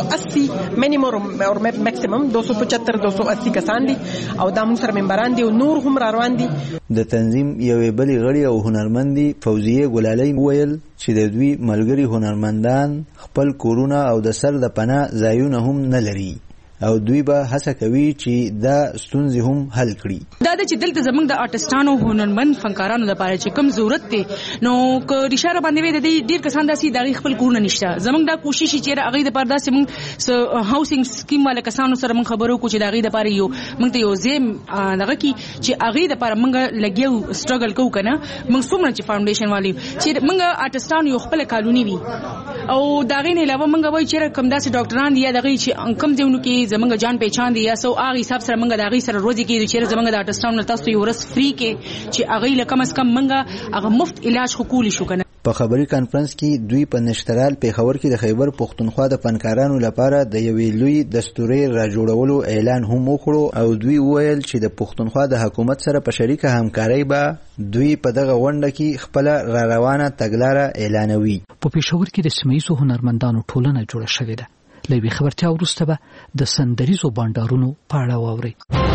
280 مینیمم او میکسیمم 275 280 کسان دي او دا موږ سره ممبران دي او نور هم روان دي. د تنظیم یوې بلې غړي او هنرمندي فوزیه ګلالۍ وویل چې د دوی ملګري هنرمندان خپل کورونه او د سر د پناه ځایونه هم نه لري او دوی به هڅه کوي چې دا ستونزې هم حل کړي. دا چې دلته زمونږ د آرټستانو هنرمند فنکارانو لپاره چې کوم ضرورت دی نو که اشاره باندې وي د ډیر کسان داسې د خپل کورونه نشته. زمونږ دا کوشش چې هغه د پرداسې موږ هاوسینګ سکیم والا کسانو سره موږ خبرو کو چې د هغه لپاره یو موږ ته یو زم دغه کی چې هغه لپاره موږ لګیو سټرګل کوو کنه موږ څومره چې فاونډیشن والی چې موږ آرټستانو یو خپل قانوني وي او دا غي نه علاوه موږ وایو چې کوم داسې ډاکټران دي یا دغه چې کم ځونو کې زمونږ جان پہچان دي یا سو هغه حساب سره موږ د هغه سره روزي کې چې زمونږ د آرټستانو تاسو یو ورس فری کې چې هغه لکه کم از کم موږ هغه مفت علاج حقوقي شو کنه. په خبري کانفرنس کې دوی په نشترال پیښور کې د خیبر پښتونخوا د فنکارانو لپاره د یوې لوی دستوري را جوړولو اعلان هم وکړو او دوی وویل چې د پښتونخوا د حکومت سره په شریکه همکارۍ به دوی په دغه غونډه کې خپل را روانه تګلاره اعلانوي. په پیښور کې د سیمه‌یزو هنرمندانو ټولنه جوړه شوې ده. لوی خبرتیا وروسته به د سندریزو بانډارونو په اړه واورئ.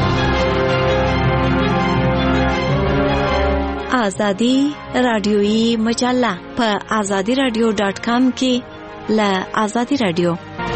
آزادی رادیویی مجله په azadiradio.com کې له آزادی رادیو.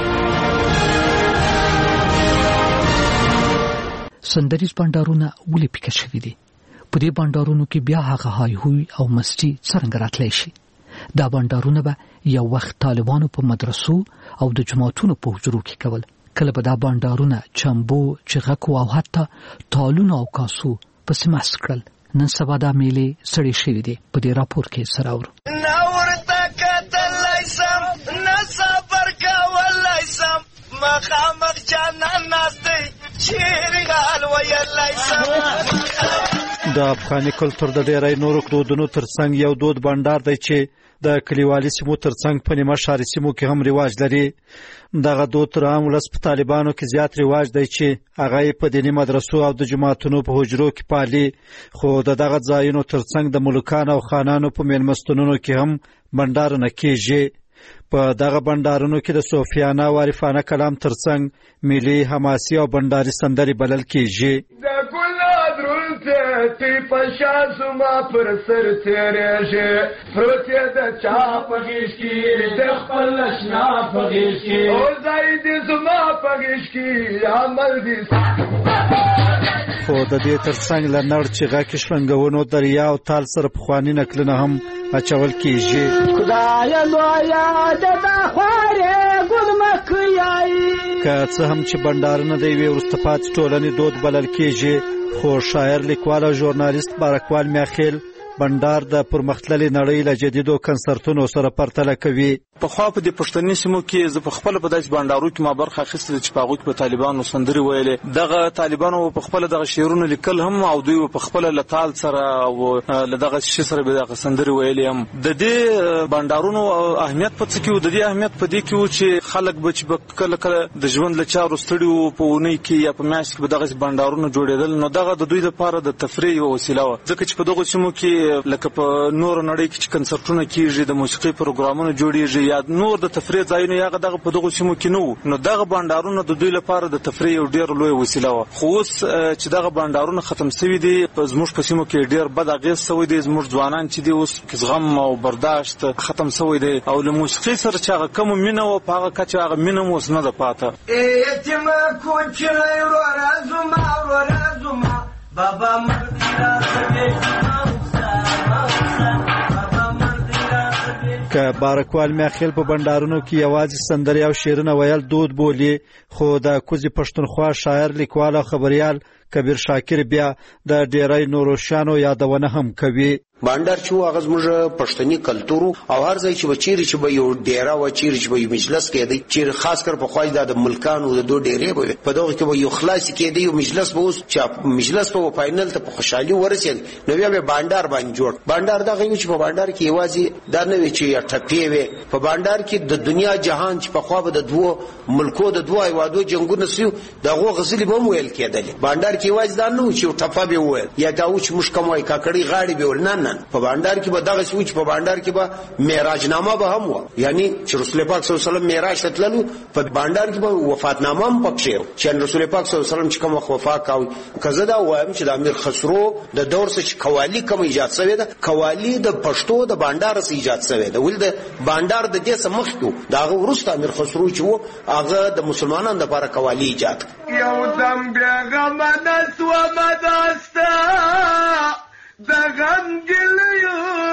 سندریز بانډارونه ولې پکې شوي دي؟ په دې بانډارونو کې بیا هغه هاي هوي او مستی څنګه راتلی شي؟ دا بانډارونه به یو وخت طالبانو په مدرسو او د جماعتونو په حجرو کې کول. کله به دا بانډارونه چمبو، چغکو او حتی تالونو او کاسو پسې مس کړل. نن سبا دا میلې سړې شوې دي. په دې راپور کې سره اورو. نورته کتلای سم نه صبر کولای سم مخامخ جانان ناستې چیرې حال ویلای سم. د افغاني کلتور د ډېرای نورو دودونو ترڅنګ یو دود بانډار دی چې د کلیوالي سیمو ترڅنګ په نیمه ښاري سیمو کې هم رواج لري. دغه دود تر عام ولس په طالبانو کې زیات رواج دی چې هغه یې په دیني مدرسو او د جماعتونو په حجرو کې پالي. خو د دغه ځایونو ترڅنګ د ملوکانو او خانانو په مېلمستونونو کې هم بانډارونه کېږي. په دغه بانډارونو کې د صوفیانه او عارفانه کلام ترڅنګ ملي حماسي او بانډاري سندرې بلل کېږي. تی پشا زما پر سر تیریږي پروتې د چا په غیږ کې د خپل اشنا په غیږ کې او ځای دې زما په غیږ کې عمل دې. خو د دې ترڅنګ له نړ چغه کې شرنګونو دریا او تال سره پخواني نکلونه هم اچول کېږي. خدای لویا د دا خوارې ګل مکیای که څه هم چې بندارونه د یوې وروسته پاتې ټولنې دود بلل کېږي، خو شاعر، لیکوال او ژورنالیست بارکوال میاخیل بندار د پرمختللې نړۍ له جدیدو کنسرتونو سره پرتله کوي. پخوا په دې پښتني سیمو کې زه په خپل په داسې بندارو کې ما برخه اخیستې چې په هغوی کې په طالبانو سندرې ویلې. دغه طالبانو په خپل دغه شعرونه لیکل هم او دوی په خپل له تال سره او له دغه شي سره به دغه سندرې ویلې هم. د دې بندارونو اهمیت په څه کې و؟ د دې اهمیت په دې کې و چې خلک به چې کله کله د ژوند له چارو ستړي وو په اونۍ کې یا په میاشت کې به دغه بندارونه جوړېدل، نو دغه د دوی لپاره د تفریح یوه وسیله وه. ځکه چې په دغو سیمو کې لکه په نور نړۍ کې چې کنسرتونه کیږي، د موسیقي پروګرامونه جوړیږي یا نور د تفریح ځایونه یا دغه په دغه سیمو کې نه وو، نو دغه بندارونه د دوی لپاره د تفریح یو ډیر لوی وسیله وه. خو اوس چې دغه بندارونه ختم شوي دي، زموږ په سیمو کې ډیر بد اغېز شوی دی. زموږ ځوانان چې دي اوس زغم او برداشت ختم شوی دی او له موسیقي سره چې هغه کومه مینه وه په هغه کچه هغه مینه هم اوس نه ده پاته. بابا که بارکوال میاخیل په بندارونو کې یوازې سندرې او شعرونه ویل دود بولي، خو د کوزي پښتونخوا شاعر، لیکوال او خبریال کبیر شاکر بیا د ډیری نورو شانو یادونه هم کوي. بانډار چې هغه زموږ پښتني کلتور او هر ځای چې بچیري چې به یو ډیرا و چیرې چې به یو مجلس کېدی، چې خاص کر په خوای د ملکانو د دوه ډیرې به په دغه کې به یو خلاص کېدی، یو مجلس به اوس چې مجلس په فائنل ته په خوشحالي ورسېد، نو بیا به بانډار باندې جوړ. بانډار دغه یو چې په بانډار کې یوازې دا نه وي چې ټپې وي، په بانډار کې د دنیا جهان چې په خوا به د دوه ملکو د دوه هیوادو جنگونه سيو دغه غزلې به ویل کېدل. بانډار کې یوازې دا نه و چې ټپه به ویل یا دا و چې مش کومای کاکړي غاړي به ول. نه په بانډار کې به دغه سوچ، په بانډار کې به معراج نامه به هم و، یعنی چې رسول پاک صلی الله علیه وسلم معراج ته تللو، په بانډار کې به وفات نامه هم پکې و چې رسول پاک صلی الله علیه وسلم چې کوم وفات کاوه. کزه دا وایم چې د امیر خسرو د دور څخه قوالی کوم ایجاد شوی ده، قوالی د پښتو د بانډار څخه ایجاد شوی ده. ول د بانډار د دې سمخ کو داغه ورسته امیر خسرو چې و هغه د مسلمانانو لپاره قوالی ایجاد. یو دم بیغم نسو مداستا د غم ګلیو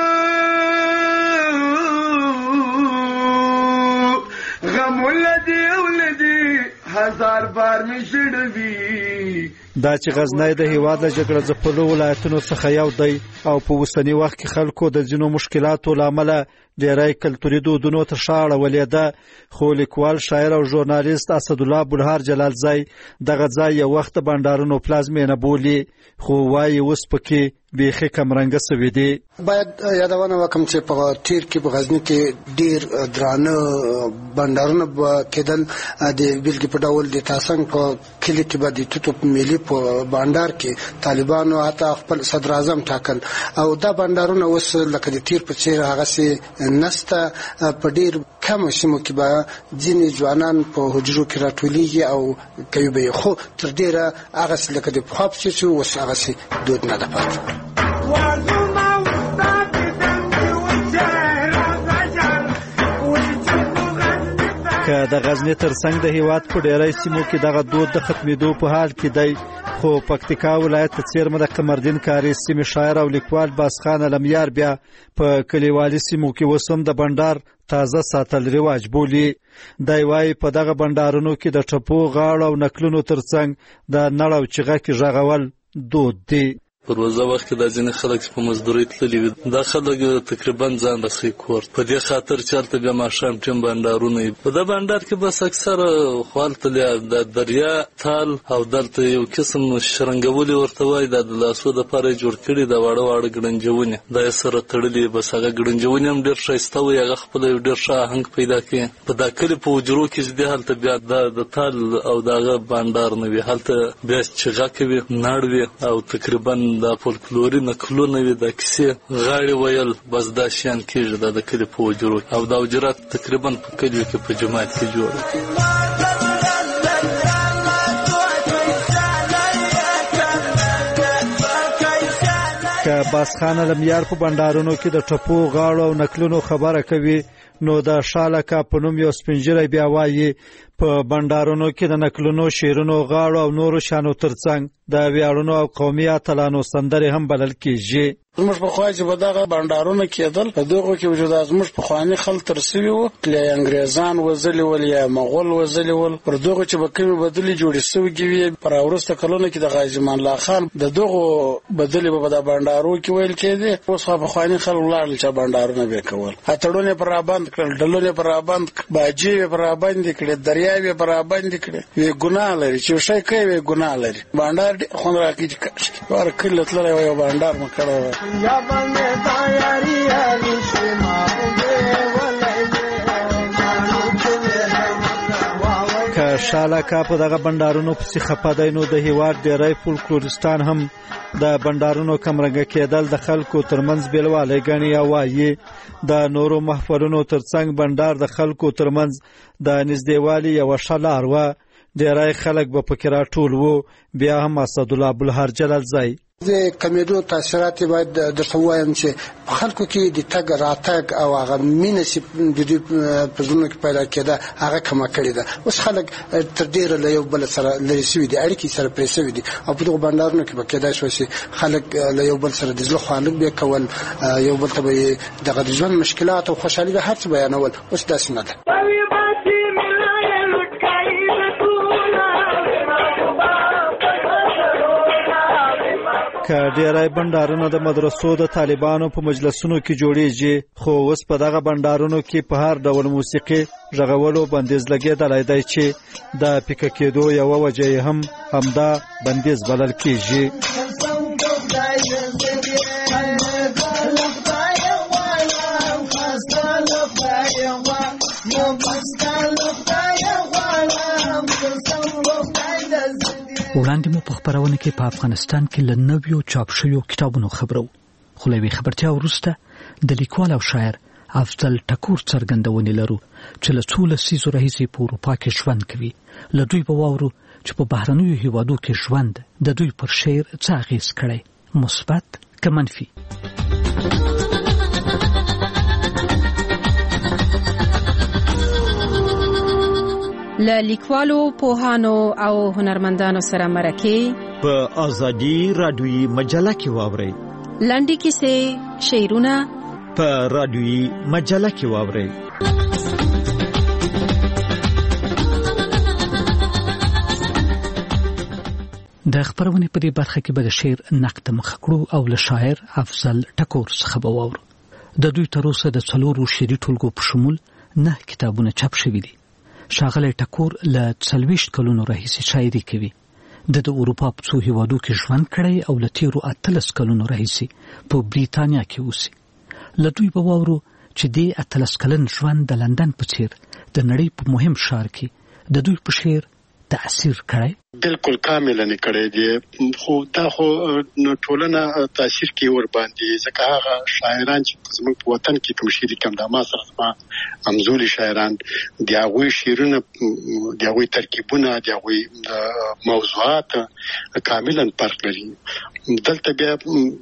غم ولدي هزار بار می شړوي. دا چې غزنی د هیواد د جګړه ځپلو ولایتونو څخه یو دی او په اوسني وخت کې خلکو د ځینو مشکلاتو له امله ډیری کلتوري دودونو ته شا اړولې ده. خو لیکوال، شاعر او ژورنالیست اسدالله بلهار جلالزی دغه ځای یو وخت د بانډارونو پلازمینه بولي، خو وایي اوس پکې بیخي کمرنګه سوي دي. باید یادونه وکم چې په تیر کې په غزنی کې ډیر درانه بانډارونه کېدل. د بیلګې په ډول د تاسنګ په کلی کې به د توتوپ ملي په بانډار کې طالبانو حتی خپل صدر اعظم ټاکل، او دا بانډارونه اوس لکه د تیر په څیر هغه سي نسته. په ډیر کم سیمو کې به ځینې ځوانان په حجرو کې راټولیږي او کوي به، خو تر ډیره هغه لکه د پخوا په څیر چې اوس هغه سي دود نه ده پاتې. که د غزنی ترڅنګ د هیواد په ډیری سیمو کې دغه دود د ختمېدو په حال کې دی، خو پکتیکا ولایت ته څیرمه د قمردین کاري سیمې شاعر او لیکوال باسخان المیار بیا په کلیوالي سیمو کې وسم د بندر تازه ساتل رواج بولي. دی وايي په دغه بندارونو کې د ټپو غاړو او نکلونو ترڅنګ د نړ او چغه کې ژغول دود دی. په روزه وخت کې د ځینې خلک په مزدوري تللي وي، دا خلک تقریبا ځان رسوي کور په دې خاطر چېرته بیا ماښام ټیم بانډارونه وي. په دا بانډار کې بس اکثره خوالتلیا د دریا تال او دلته یو قسم شرنګولي ورته وایي، دا د لاسو دپاره یې جوړ کړي د واړه واړه ګړنجونې، دا یې سره تړلي. بس هغه ګړنجونې هم ډېر ښایسته وي، هغه خپله یو ډېر ښه آهنګ پیدا کوي. په دا کلي په حجرو کې چې دی هلته بیا د تال او د هغه بانډار نه وي، هلته بیا چغه کوي، ناړ وي او تقریبا دا فولکلوري نکلونه وي، د کیسې غاړې ویل، بس دا شیان کېږي دا د کلي په حجرو کې. او دا حجرات تقریبا په کلیو کې په جماعت کې جوړ. که باسخان المیار په بندارونو کې د ټپو غاړو او نکلونو خبره کوي، نو د شالکا په نوم یو سپینجری بیا وایي په بندارونو کې د نکلونو، شیرونو، غاړو او نورو شانو ترڅنګ د ویاړونو او قومي اتلانو سندرې هم بلل کېږي. زموږ په خوا چې به دغه بانډارونه کېدل په دغه کې وجود زموږ په خواني خل ترسوي وو کله انګريزان وزلي ول یا مغول وزلي ول پر دغه چې به کومه بدلی جوړې سوي وي پر اورسته کلونه کې د غازی امان الله خان د دغه بدلی به د بانډارو کې ویل کېده اوس په خواني خل ولاړ چې بانډارونه به کول اتړونه پر رابند کړل ډلونه پر رابند باجی پر رابند کړل دریاوی پر رابند کړل وی ګناه لري چې شي کوي ګناه لري بانډار خون راکې ور کله تللی یو بانډار مکړه یا باندې تیاری علي شما که شالاکا په دغه بندارونو پسې خپادای نو د هیواد ډیری فولکلوریستان هم د بندارونو کمرنګ کېدل د خلکو ترمنځ بیلوالی ګڼي او وایي د نورو محفلونو ترڅنګ بندار د خلکو ترمنځ د نږدېوالي یوه ښه لار وه ډیری خلک به پکې راټول وو بیا هم اسدالله ابوالهر جلالزی د کمیدو تاثیرات باید درته وایم چې خلکو کې د تګ راتګ او هغه مینه چې د دې په ژوند کې پیدا کېده هغه کم کړی ده اوس خلک تر ډیره له یو بل سره لري سوي دي اړیکې سره پرې سوي دي او په دغه بندرونو کې به کېدای شي چې خلک له یو بل سره د ځل خالق به کول یو بل ته به دغه د ژوند مشکلات او خوشحالي به هر څه بیانول اوس داسې نه ده که ډیری بندارونه د مدرسو د طالبانو په مجلسونو کې جوړیږي خو اوس په دغه بندارونو کې په هر ډول موسیقي غږولو بندیز لګېدلی دی چې د پیکه کېدو یوه وجه هم همدا بندیز بلل کېږي وړاندې مو په خبرونه کې په افغانستان کې له نویو چاپ شویو کتابونو خبرو خو له خبرتیا وروسته د لیکوال او شاعر افضل ټکور څرګندونې لرو چې له څو لسیزو راهیسې په اروپا کې ژوند کوي له دوی به واورو چې په بهرنیو هیوادو کې ژوند د دوی پر شعر څه اغیز کړی مثبت که منفي له لیکوالو پوهانو او هنرمندانو سره مرکې په ازادي رادیویي مجله کې واورئ لنډې کیسې شعرونه په رادیویي مجله کې واورئ د خبرونې په دې برخه کې به د شعر نقد مخ کړو او له شاعر افضل ټکور څخه به واورو د دوی تر اوسه د 4 شعري ټولګو په شمول 9 کتابونه چاپ شوي دي شاغلی ټکور له 40 کلونو راهیسې شاعري کوي د اروپا په څو هیوادو کې ژوند کړی او له تیرو 18 کلونو راهیسې په بریتانیا کې اوسي له دوی به واورو چې د 18 کلن ژوند د لندن په څیر د نړۍ په مهم ښار کې د دوی په شعر تأثیر کړی بالکل کامل نه کړی دی خو دا خو ټولنه تاثیر کوي ور باندې ځکه هغه شاعران چې زموږ په وطن کې کوم شعر کوم د ما سره ما امزولي شاعران دی هغه شعرونه دی هغه ترکیبونه دی هغه موضوعات کاملا فرق لري دلته بیا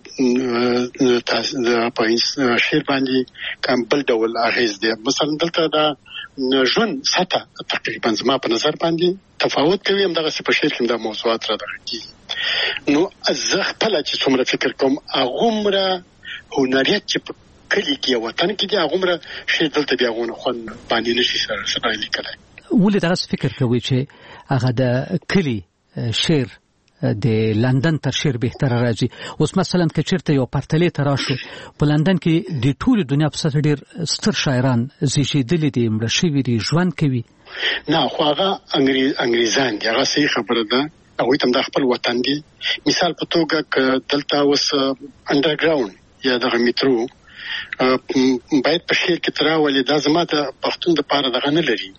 په شعر باندې کوم بل ډول اغیز دی مثلا دلته دا ژوند ساته تقریبا زما په نظر باندې تفاوت کوي هم دغه په شعر کې د موضوعات را دغه کی نو زه خپل چې څومره فکر کوم هغومره هنریت چې په کلی کې وطن کې دی هغومره شعر دلته بیا غوونه خون باندې نشي سره لیکلای ولې دغه فکر کوي چې هغه د کلی شعر د لندن تر شعر بهتر راځي اوس مثلا که چیرته یو پرتلې ته راشو په لندن کې د ټولې دنیا په سطح ډېر ستر شاعران زیږېدلي دي مړه شوي دي ژوند کوي نه خو هغه انګریزان دي هغه صحیح خبره ده هغوی ته هم د خپل وطن دي مثال په توګه که دلته اوس انډرګراوند یا دغه میترو باید په شعر کې تراولي دا زما د پښتون دپاره دغه نه لري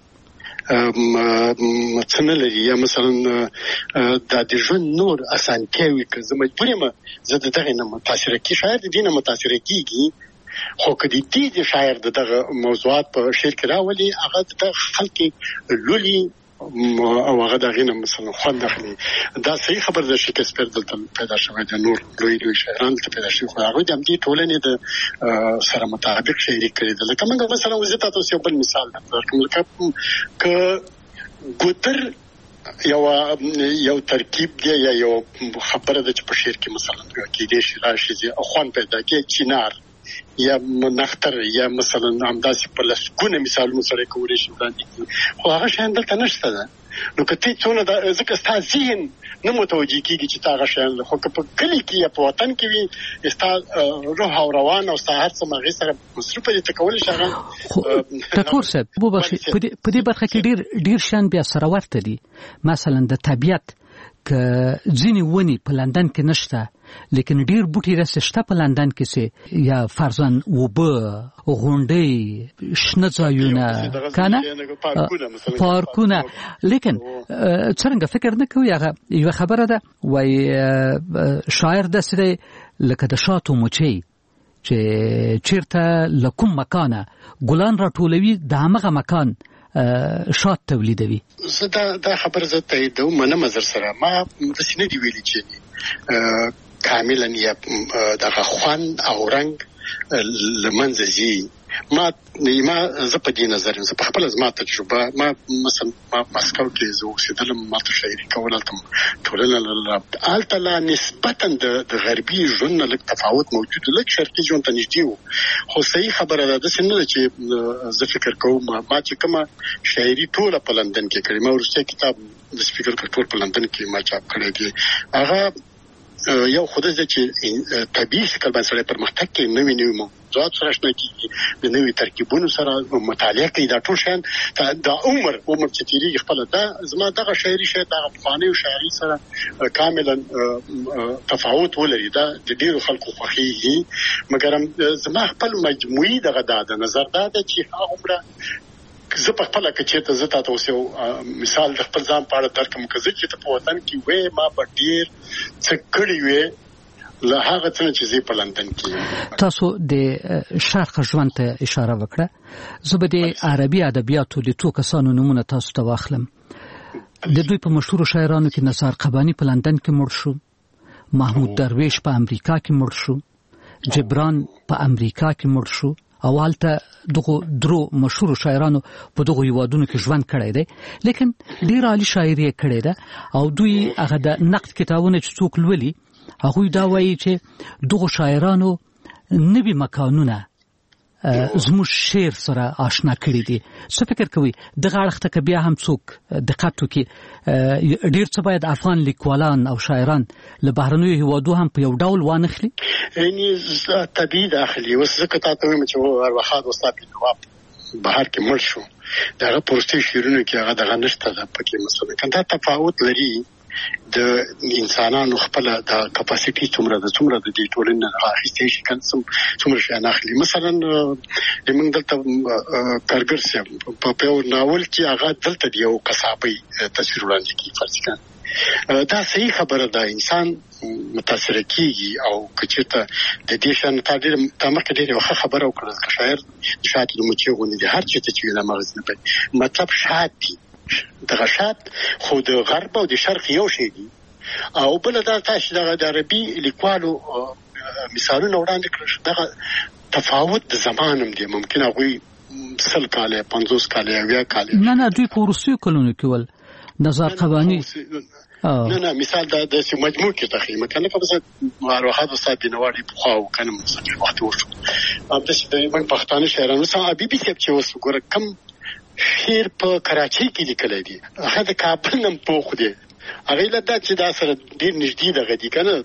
څه نه لري یا مثلا د ژوند نور اسانتیاوي که زه مجبور یم زه د دغې نه متاثره کېږي شاعر د دې نه متاثره کېږي خو که د دې شاعر د دغه موضوعات په شعر کې راولي هغه د دغه خلک لولي او هغه دغې نه مثلا خوند اخلي دا صحیح خبر ده شکسپیر دلته پیدا شوی دی نور لوی شاعران دلته پیدا شوي خو هغوی د همدې ټولنې د سره مطابق شاعري کړې ده لکه موږ مثلا زه تاسو یو بل مثال درکړم لکه که ګوتر یو ترکیب دی یا یو خبره ده چې په شعر کې مثلا کې دې شي راشي او خوان پیدا کې چینار یا نختر یا مثلا همداسې په لسګونه مثالونه سره کولی شي وړاندې خو هغه شیان دلته نشته ده. نو که ته څونه ځکه ستا ذهن نه متوجه کېږي چې تا هغه شیان خو که په کلي کې یا په وطن کې وي ستا روح او روان او ستا هر څه هغې سره مصروفه دي ته کولی شي هغه ټکور صاحب وبخښئ په دې برخه کې ډېر شیان بیا سره ورته دي. مثلا د طبیعت که ځینې ونې په لندن کې نشته لیکن ډېر بوټي راسته شته په لندن کې سي یا فرضاً اوبه غونډۍ شنه ځایونه کنه پارکونه لیکن څنګه فکر نه کوي هغه یو خبره ده وای شاعر داسې دی لکه د شاتو مچۍ چې چیرته لکم مکانه ګلان راټولوي د همغه مکان شات تولیدوي. زه دا خبره زه تاییدوم منم زر سره ما داسې نه دي ویلي چې کاملا یا دغه خوند او رنګ له منځه ځي. ما زه په دې نظر زه په خپله زما تجربه ما مثلا مسکو کې زه اوسېدلم ما ته شاعري کول هلته ټولنه هلته لا نسبتا د غربي ژوند نه لږ تفاوت موجود و لږ شرقي ژوند ته نږدې و خو صحیح خبره ده داسې نه ده چې زه فکر کوم ما چې کومه شاعري ټوله په لندن کې کړې ما وروستی کتاب داسې فکر کړ ټول په لندن کې ما چاپ کړی دی هغه یو خود ده چې طبیعي شکل باندې سره پرمختګ کې نوې موضوعات سره آشنا کېږي د نوې ترکیبونو سره مطالعه کوي دا ټول شیان د عمر چې تېرېږي خپله دا زما دغه شاعري شاید دغه پخوانیو شاعري سره کاملا تفاوت ولري دا د ډېرو خلکو خوښېږي مګر زما خپل مجموعي دغه دا د نظر دا ده چې هغومره زه په خپله که چېرته زه تاته اوس یو مثال د خپل ځان په اړه درکړم که زه چېرته په وطن کې وې ما به ډېر څه کړي وې له هغه څه نه چې زه په لندن کې یم. تاسو د شرق ژوند ته اشاره وکړه. زه به د عربي ادبیاتو د څو کسانو نومونه تاسو ته واخلم. د دوی په مشهورو شاعرانو کې نثار قباني په لندن کې مړ شو، محمود درویش په امریکا کې مړ شو، جبران په امریکا کې مړ شو او هلته دغه درو مشهور شاعرانو په دغه هیوادونو کې ژوند کړی دی لیکن ډېر عالي شاعري کړې ده او دوی هغه د نقد کتابونه چې څوک لولي هغوی دا وایي چې دغه شاعرانو نوي مکانونه زموږ شعر سره آشنا کړي دي. څه فکر کوي دغه اړخ ته که بیا هم څوک دقت وکړي ډېر څه باید افغان لیکوالان او شاعران له بهرنیو هیوادو هم په یو ډول وانخلي؟ یعنې طبیعي د اخلي اوس ځکه تا ته وایم چې ارواښاد استاد نواب بهر کې مړ شو د هغه په وروستیو شعرونو کې هغه دغه نشته ده پکې مثلا دا تفاوت لري د انسانانو خپله د کپاسیټي څومره د دې ټولنې نه اخیستی شي کنه څومره شیان اخلي. مثلا زموږ دلته کارګر صاحب په یو ناول کې هغه دلته د یو قصابۍ تصویر وړاندې کوي فرض کړه دا صحیح خبره ده انسان متاثره کیږي او که چېرته د دې شیانو تا مخکې ډېرې ښه خبره وکړه که شاعر د شاتو د مچۍ غوندې دي هر چېرته چې وي دا مغز نه کوي مطلب شات دي دغه شات خو د غرب او د شرق یو شی دي او بله دا تاسو دغه د عربي لیکوالو مثالونه وړاندې کړل دغه تفاوت د زمان هم دی ممکن هغوی 100 کاله 50 کاله 70 کاله نه دوی په وروستیو کلونو کې ول نظر قباني نه مثال د مجموع کې تخیمه کنه په مثلا ارواحات استاد بنواړي پخوا وکنه مثلا وخت ورشو اب د من پښتانه شاعرانو سره ابي سیب چې اوس ګوره کم شعر په کراچۍ کې لیکل دي هغه د کابل نم پوخ دی هغه له دا چې دا سره ډیر نږدې دغه دي کنه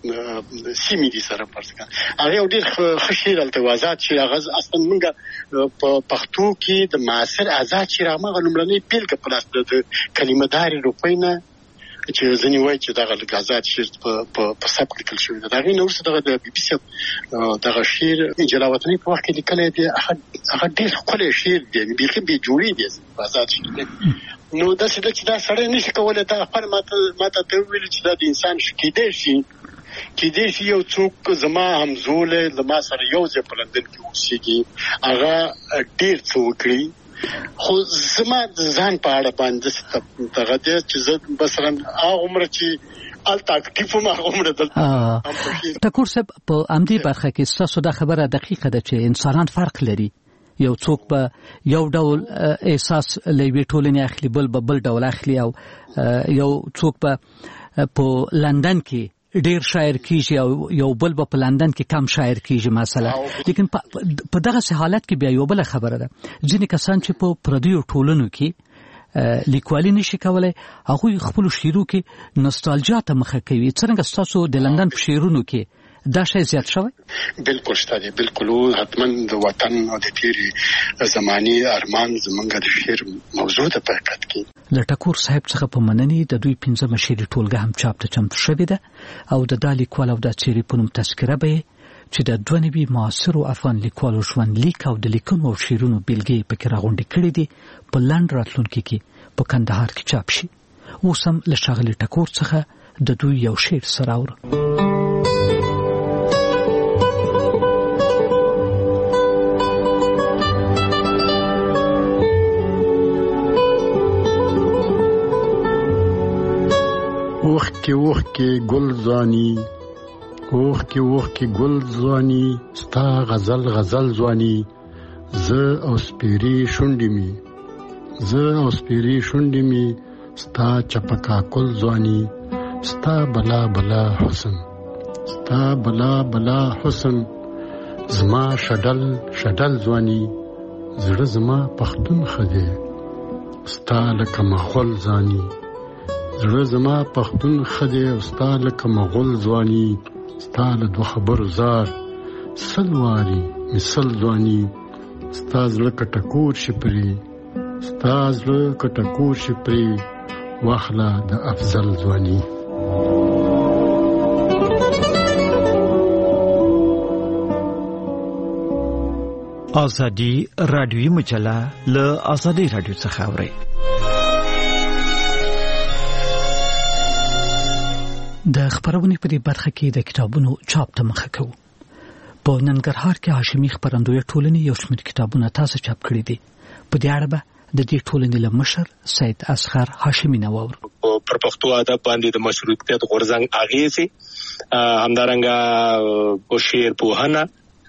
سیمې دي سره پرځ کنه هغه ډیر ښه شعر التوازات چې هغه اصلا موږ په پښتو کې د معاصر آزاد شعر هغه لومړنۍ بیلګه په لاس د کلمه داري روپینه چې ځینې وایي چې دغه آزاد شعر په سبک لیکل شوی دی دغه نور څه دغه د بي بي سي دغه شعر جلاوطنۍ په وخت کې لیکلی دی هغه ډېر ښکلی شعر دی بیخي بې جوړې دی آزاد شعر دی نو داسې ده چې دا سړی نشي کولی دا خپل ماته ته وویل چې دا د انسان کیدای شي یو څوک زما همزولی له ما سره یو ځای په لندن کې اوسېږي هغه ډېر څه وکړي خو زما ځان په اړه باندې دغه دی چې زه مثلا هغه عمره چې هلته اکټیف وم هغه عمره دلته ټکور صاحب په همدې برخه کې ستاسو دا خبره دقیقه ده چې انسانان فرق لري یو څوک به یو ډول احساس لوي ټولنې اخلي بل ډول اخلي او یو څوک به په لندن کې ډیر شاعر کیږي او یو بل په لندن کې کم شاعر کیږي مثلا. لیکن په دغه حالت کې بیا یو بل خبره ده ځینې کسان چې په پردیو ټولنو کې لیکوالي نشي کولای هغه خپل شعرو کې نوستالژیا ته مخه کوي. څنګه تاسو د لندن په شعرونو کې دا شی زیات شوی؟ بالکل شته، بالکل حتما د وطن او د تیری زمانی ارمان زمونږ د شعر موضوع ده په حقیقت کې. له ټکور صاحب څخه په مننې د دوی 15 شعري ټولګه هم چاپ ته چمتو شوې ده او د لیکوال او د څيري په نوم تذکره به چې د 92 معاصرو افغان لیکوالو ژوند لیک او د لیکنو او شعرونو بیلګې پکې راغونډې کړې دي په لند راتلونکي کې په کندهار کې چاپ شي. اوس هم له ښاغلي ټکور څخه د دوی یو شعر سره اورو. اوخ کې ګل ځواني، اوخ کې ګل ځواني، ستا غزل ځواني، زه او سپیری شونډې می ستا چپکا کل ځواني، ستا بلا حسن زما شډل ځواني، زړه زما پښتون خدي ستا لکه مغول ځواني، زړه زما پښتون خدي او ستا لکه مغول ځواني، ستا له دوه خبرو زار سلواري مثل ځواني، ستا زړه کټکور شي پرې واخله د افضل ځواني. ازادي رادیوي مجله له ازادي رادیو څخه اوري. د خبرونې په دې برخه کې د کتابونو چاپ ته مخه کوو. په ننګرهار کې هاشمي خبرندوی ټولنې یو شمېر کتابونه تاسو چاپ کړي دي. په دې اړه به د دې ټولنې له مشر سید اصغر هاشمي نه واورو. پر پښتو ادب باندې د مشروطیت غورځنګ اغېزې همدارنګه او شعر پوهنه،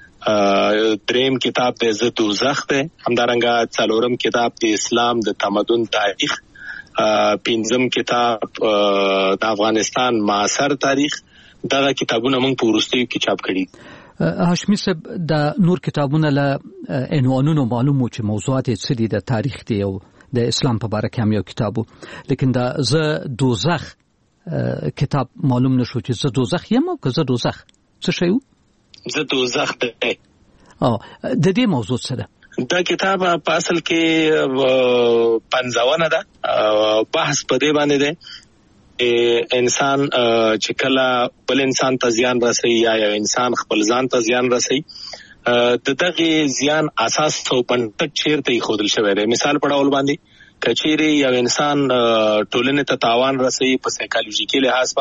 دریم کتاب د عزت دوزخ ده، همدارنګه څلورم کتاب د اسلام د تمدن تاریخ، پنځم کتاب د افغانستان معاصر تاریخ. دغه کتابونه موږ په وروستیو کې چاپ کړي. هاشمي صاحب د نور کتابونه له عنوانونو معلومو چې موضوعات یې څه دي، د تاریخ دی او د اسلام په اړه هم یو کتابو، لیکن د ز دوزخ کتاب معلوم نشو چې ز دوزخ یم او که ز دوزخ څه شی وو؟ ز دوزخ ده. د دې موضوع څه ده؟ دا کتاب په اصل کې 55 ده، بحث په دې باندې ده انسان چې کله بل انسان ته زیان رسوي یا یو انسان خپل ځان ته زیان رسوي، د دغه زیان اساس او بنسټ چیرته خودل شوی دی. مثال په ډول باندې کچېری یو انسان ټولنې ته تاوان رسوي په سایکالوژیکي لحاظ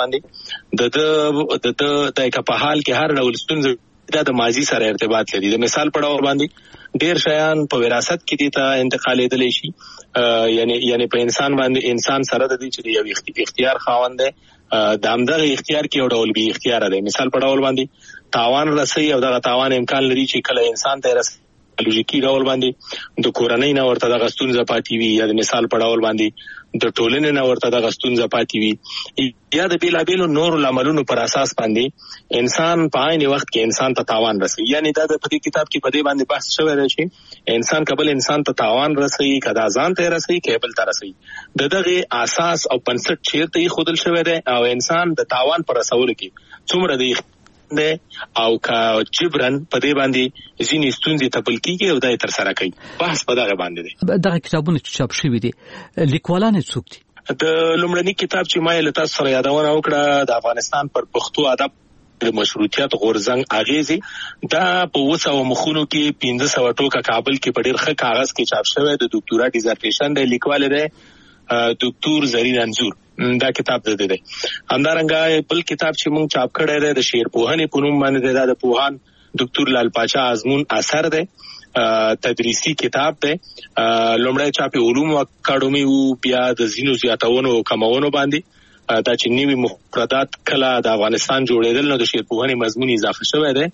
باندې د په حال کې هر ډول ستونزه د ماضي سره ارتباط لري. د مثال په ډول باندې ډیر شیان په وراثت کې دي ته انتقالېدلی شي، یعنی په انسان باندې انسان سره د دې چې یو اختیار خاوند دی، د همدغه اختیار کې یو ډول بي اختیار دی. مثال په ډول باندې تاوان رسوي او دغه تاوان امکان لري چې کله انسان ته رسي لوژیکي ډول باندې د کورنۍ نه ورته د غستون زپاتې وي، یا د مثال په ډول باندې د ټولنې نه ورته د غستون زپاتې وي، یا د بیلابیلو نورو عملونو پر اساس باندې انسان په عین وخت کې انسان ته تاوان رسوي. یعنی دا د دې کتاب کې په دې باندې بحث شوی دی چې انسان قبل انسان ته تاوان رسوي، کدا ځان ته رسوي، کېبل ته رسوي، دغه اساس او بنسټ چیرته خودل شوی دی او انسان د تاوان پر رسولو کې څومره دی او کا جبران په دې باندې ځینې ستونزې تپل کیږي او دای تر سره کوي. بحث په دغه باندې دی. دغه کتابونه چې چاپ شوي دي لیکوالان څوک دي؟ د لومړني کتاب چې ما له تاسو سره یادونه وکړه د افغانستان پر پښتو ادب د مشروطیت غورځنګ اغېزې، دا په 200 مخونو کې 1500 ټوکه کابل کې په ډېر ښه کاغذ کې چاپ شوی د ډاکټورا ډیزرټیشن د لیکوال دی ډاکټر زرین انزور. دا کتاب ده دی. همدارنګه بل کتاب چې مونږ چاپ کړی دی د شعر پوهنې په نوم باندې دا د پوهان ډاکټر لال پاچا ازمون اثر دی، تدریسي کتاب دی. لومړی چاپ علوم اکاډمي وو، بیا د زینو زیاتونو او کمونو باندې دا چې نوي مفردات کله د افغانستان جوړېدل نو د شعر پوهنې مضمون اضافه شوی دی.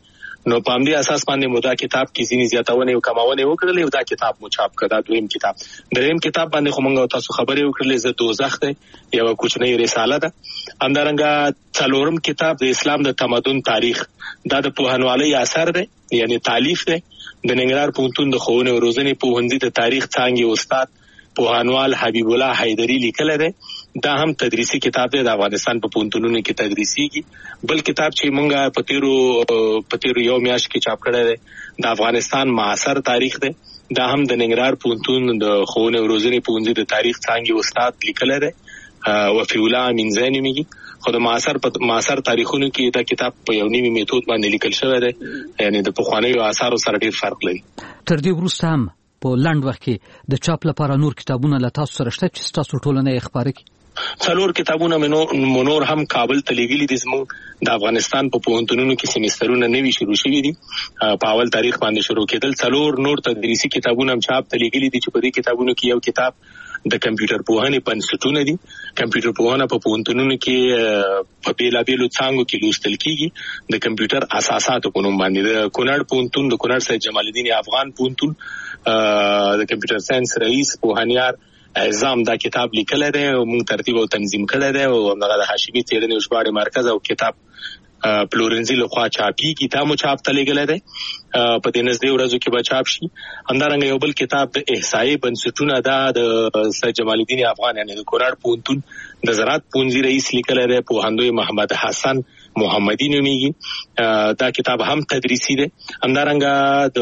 نو په همدې اساس باندې مو دا کتاب کې ځینې زیاتونې او کماونې وکړلې او دا کتاب مو چاپ کړ. دا دویم کتاب. دریم کتاب باندې خو موږ تاسو خبرې وکړلې زه دوزخ دی یو کوچنۍ رساله ده. همدارنګه څلورم کتاب د اسلام د تمدن تاریخ، دا د پوهنوالۍ اثر دی یعنی تالیف دی. د ننګرهار پوهنتون د ښوونې او روزنې پوهنځي د تاریخ څانګې استاد پوهنوال حبیب الله حیدری لیکل دی. دا هم تدریسي کتاب دی، د افغانستان په پوهنتونونو کې تدریسيږي. بل کتاب چې مونږ په تیرو یو میاشت کې چاپ کړی دی د افغانستان معاصر تاریخ دی. دا هم د ننګرهار پوهنتون د ښوونې او روزنې پوهنځي د تاریخ څانګې استاد لیکل دی، وفي الله امینځای نومیږي. خو د معاصر تاریخونو کې دا کتاب په یو نوي میتود باندې لیکل شوی دی، یعنی د پخوانیو آثارو سره ډېر فرق لري. تر دې وروسته هم په لنډ وخت کې د چاپ لپاره نور کتابونه له تاسو سره شته چې تاسو ټولنه یې خپاره کړئ؟ 4 کتابونه نور هم کابل ته لیږلي دي. زموږ د افغانستان په پوهنتونونو کې سیمسترونه نوي شروع شوي دي، په اول تاریخ باندې شروع کېدل. 4 نور تدریسي کتابونه هم چاپ ته لیږلي دي چې په دې کتابونو کې یو کتاب د کمپیوټر پوهنې بنسټونه دي. کمپیوټر پوهنه په پوهنتونونو کې په بیلابیلو څانګو کې لوستل کیږي. د کمپیوټر اساساتو په نوم باندې د کونړ پوهنتون، د کونړ سید جمال الدین افغان پوهنتون د کمپیوټر ساينس رئیس پوهنیار اعظم دا کتاب لیکل دی او موږ ترتیب او تنظیم کړی دی او هغه د هاشمي څېړنې او ژباړې مرکز او کتاب پلورنځي لخوا چاپي کتاب مو چاپ ته لیږلی دی. په دې نږدې ورځو کې به چاپ شي. همدارنګه یو بل کتاب د احصایې بنسټونه، دا د سید جمال الدین افغان یعنی د کونړ پوهنتون د زراعت پوهنځي رئیس لیکلی دی، پوهندوی محمد حسن محمدي نومیږي. دا کتاب هم تدریسي دی. همدارنګه د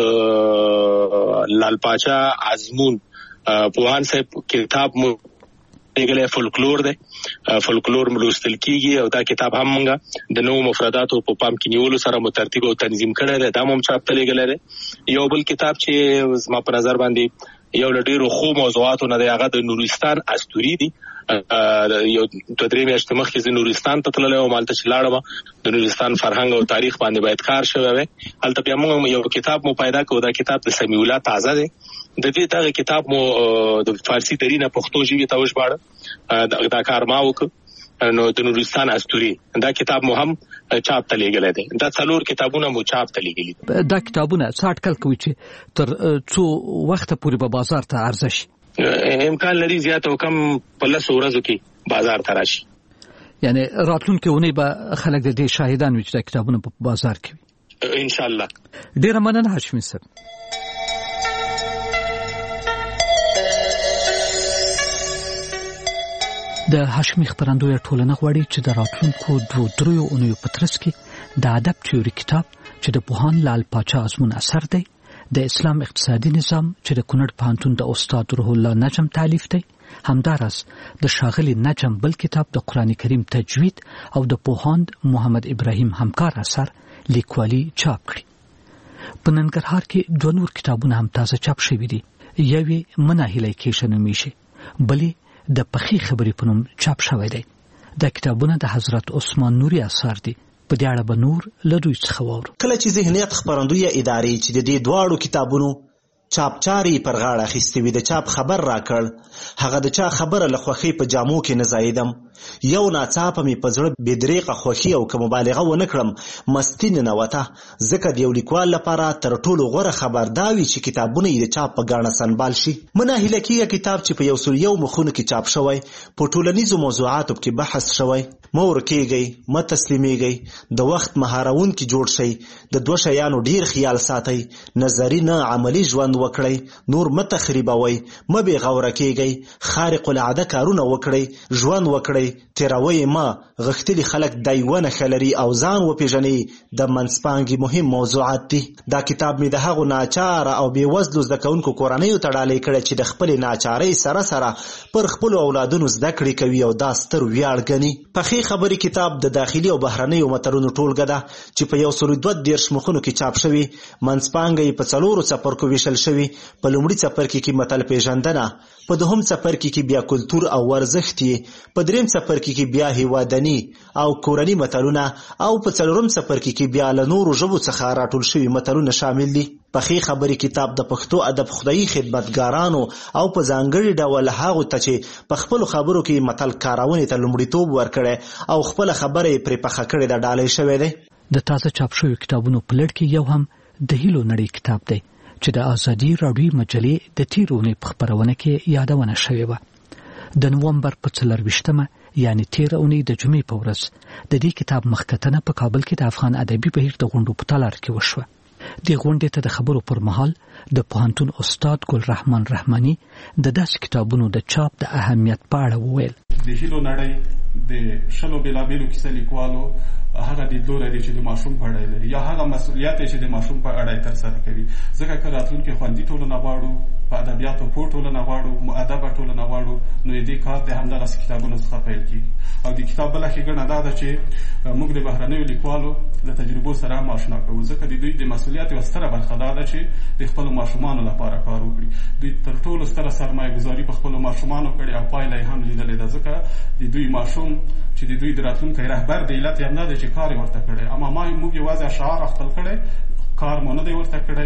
لال پاچا ازمون پوهان صاحب کتاب مو لیکلی فولکلور دی، فولکلور لوستل کیږي او دا کتاب هم موږ د نوو مفرداتو په پام کې نیولو سره مو ترتیب او تنظیم کړی دی. دا هم چاپ ته لیږلی دی. یو بل کتاب چې زما په نظر باندې یو له ډېرو ښو موضوعاتو نه دی، هغه د نورستان استوري دی. یو 2-3 میاشتې مخکې زه نورستان ته تللی وم، هلته چې لاړم د نورستان فرهنګ او تاریخ باندې باید کار شوی وی. هلته بیا موږ یو کتاب مو پیدا کړو، دا کتاب د سمیع الله تازه دی. د دې دغه کتاب مو د فارسي درینه پښتو ژبې ته وژباړه، دا کار ما وکړ. نو د نورستان استوري دا کتاب مو هم چاپ ته لیږلی دی. دا 4 کتابونه مو چاپ ته لیږلي دي. دا کتابونه څه اټکل کوي چې تر څو وخته پورې به بازار ته عرضه شي؟ امکان لري زیات او کم په 10 ورځو کې بازار ته راشي. یعنی راتلونکې اونۍ به خلک د دې شاهدان وي چې دا کتابونه په بازار کې وي ان شاء الله. ډېره مننه هاشمي صاحب. د هاشمي خپرندوی ټولنه غواړي چې د راتلونکو 2-3 اونیو په ترڅ کې د ادب تیوري کتاب چې د پوهان لال پاچا ازمون اثر دی، د اسلام اقتصادي نظام چې د کونړ پوهنتون د استاد روح الله نجم تالیف دی، همداراز د ښاغلي نجم بل کتاب د قرآن کریم تجوید او د پوهاند محمد ابراهیم همکار اثر لیکوالي چاپ کړي. په ننګرهار کې 2 نور کتابونه هم تازه چاپ شوي دي. یوې مناهله کیشه نومیږي، بلې د پخې خبرې په نوم چاپ شوی دی. دا کتابونه د حضرت عثمان نوري اثار دي. په دې اړه به نور له دوی څخه واورو. کله چې ذهنیت خپرندوی ادارې چې د دې دواړو کتابونو چاپ چاري پر غاړه اخیستې وي د چاپ خبر راکړ، هغه د چا خبره له خوښۍ په جامو کې نه ځایدم. یو ناڅاپه مې په زړه بېدریغه خوښي او که مبالغه ونه کړم مستي ننوته، ځکه د یو لیکوال لپاره تر ټولو غوره خبر دا وي چې کتابونه یې د چاپ په ګاڼه سنبال شي. مناهله کېږه کتاب چې په 101 مخونو کې چاپ شوی، په ټولنیزو موضوعاتو کې بحث شوی. مه ورکېږئ، مه تسلیمیږئ، د وخت مهارونکي جوړ شئ، د 2 شیانو ډیر خیال ساتئ، نظري نه عملی ژوند وکړئ، نور مه تخریبوئ، مه بې غوره کېږئ، خارق العاده کارونه وکړئ، ژوند وکړئ، تیروئ مه، غښتلي خلک دا یوه نښه لري او ځان وپېژنئ. د منځپانګې مهم موضوعات دي. دا کتاب مې د هغو ناچاره او بې وزلو زده کوونکو کورنیو ته ډالۍ کړی چې د خپلې ناچارۍ سره سره پر خپلو اولادونو زده کړې کوي او دا ستر ویاړ ګڼي. پخې خبرې کتاب د داخلي او بهرنیو متلونو ټولګه ده چې په 132 مخونو کې چاپ شوي. منځپانګه یې په 4 څپرکو ویشل شوي. په لومړي څپرکي کې متل پیژندنه، په دوهم څپرکي کې بیا کلتور او ورزښت یې، په دریم څپرکي کې بیا هیوادني او کورني متلونه او په 4م څپرکي کې بیا له نورو ژبو څخه راټول شوي متلونه شامل دي. پخې خبرې کتاب د پښتو ادب خدایي خدمتګارانو او په ځانګړي ډول هغو ته چې په خپلو خبرو کې متل کارونې ته لومړیتوب ورکړی او خپله خبره یې پرې پخه کړې ده ډالۍ شوی دی. د تازه چاپ شویو کتابونو په لړ کې یو هم د هیلو نړۍ کتاب دی چې د آزادي راډیو مجلې د تېرې اونۍ په خپرونه کې یادونه شوې وه. د نومبر په 24 یعنی 13 اونۍ د جمعې په ورځ د دې کتاب مخکتنه په کابل کې د افغان ادبي بهیر د غونډو په تالار کې وشوه. د غونډې ته د خبرو پر مهال د پوهنتون استاد ګل رحمان رحماني د داسې کتابونو د چاپ د اهمیت په اړه وویل. د هیلو نړۍ د شلو بېلابېلو کیسه لیکوالو هغه د دوره دی چې د ماشوم په اړه لري یا هغه مسؤلیت چې د ماشوم په اړه ترسره کوي. ځکه که راتلونکي خوندي ټولنه غواړو، په ادبیاتو پوه ټولنه غواړو، مؤدبه ټولنه غواړو، نو دې کار د همدغسې کتابونو څخه پیل کېږي. او د کتاب بله ښېګڼه دا ده چې موږ د بهرنیو لیکوالو د تجربو سره هم اشنا کوو، ځکه د دوی د مسؤلیت یوه ستره برخه دا ده چې د خپلو ماشومانو لپاره کار وکړي. دوی تر ټولو ستره سرمایه ګذاري په خپلو ماشومانو کړې او پایله یې هم لیدلې ده. ځکه د دوی ماشوم چې د دوی د راتلونکی رهبر دی، علت یې همدا دی چې کار یې ورته کړی. اما موږ یوازې اشعار خپل کړی، کار مو نه دی ورته کړی.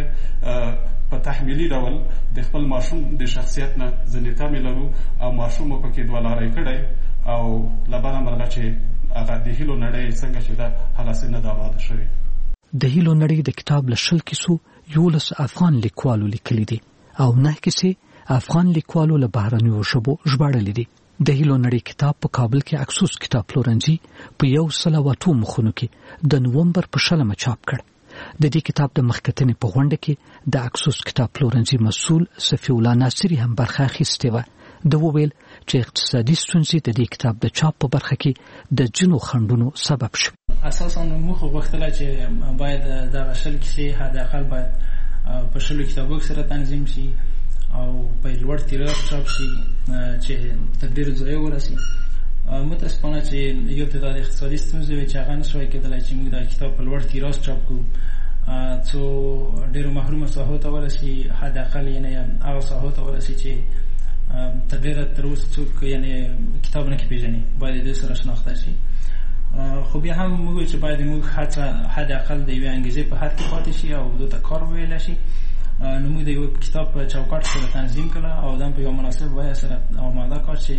په تحمیلي ډول د خپل ماشوم د شخصیت نه ځینې تمې لرو او ماشوم مو پکې دوه لاری کړی او له بده مرغه چې هغه د هیلو نړۍ څنګه چې ده هغسې نه ده آباده شوې. د هیلو نړۍ د کتاب له 20 کیسو 11 افغان لیکوالو لیکلي دي او 9 کیسې افغان لیکوالو له بهرنیو ژبو ژباړلي دي. د هیلو نړۍ کتاب په کابل کې اکسوس کتاب پلورنځي په 102 مخونو کې د نومبر په 20 چاپ کړ. د دې کتاب د مخکتنې په غونډه کې د اکسوس کتاب پلورنځي مسؤل صفی الله ناصری هم برخه اخیستې وه. د وویل چې اقتصادي ستونزې د دې کتاب د چاپ په برخه کې د جنو خنډونو سبب شو. اساساً موږ غوښتله چې باید دغه 20 کیسې حداقل باید په 20 کتابو سره تنظیم شي او په لوړ تیراژ چاپ شي چې تر ډېرو ځایو ورسي. متاسفانه چې یو تعداد اقتصادي ستونزې وې چې هغه نشوی کېدلی چې موږ دا کتاب په لوړ تیراژ چاپ کړو، څو ډېرو محرومه ساحو ته ورسي، حداقل یعنې هغه ساحو ته ورسي چې تر ډېره تر اوسه څوک یعنې کتاب نه کې پېژني، باید د دوی سره شناخته شي. خو بیا هم موږ چې باید موږ هڅه حداقل د یوې انګېزې په حد کې پاتې شي او دوی ته کار وویلی شي. نو موږ د یو کتاب په چوکاټ سره تنظیم کړه او دا په یو مناسب وایه سره آماده کړ چې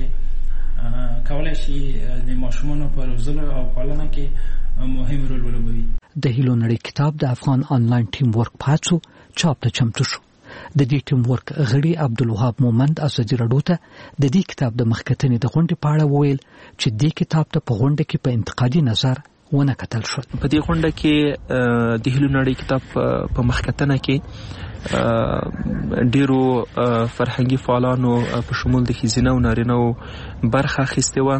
کولای شي د ماشومانو په روزلو او پالنه کې مهم رول ولوبوي. د هیلو نړۍ کتاب د افغان آنلاین ټیم ورک پاتسو چاپ ته چمتو شو. د دې ټیم ورک غړي عبدالوهاب مومند ازادي راډیو ته د دې کتاب د مخکتنې د غونډې په اړه وویل چې دې کتاب ته په غونډه کې په انتقادي نظر ونه کتل شو. په دې غونډه کې د هیلو نړۍ کتاب په مخکتنه کې ډیرو فرهنګي فعالانو په شمول د ښځینه او نارینه برخه اخیستې وه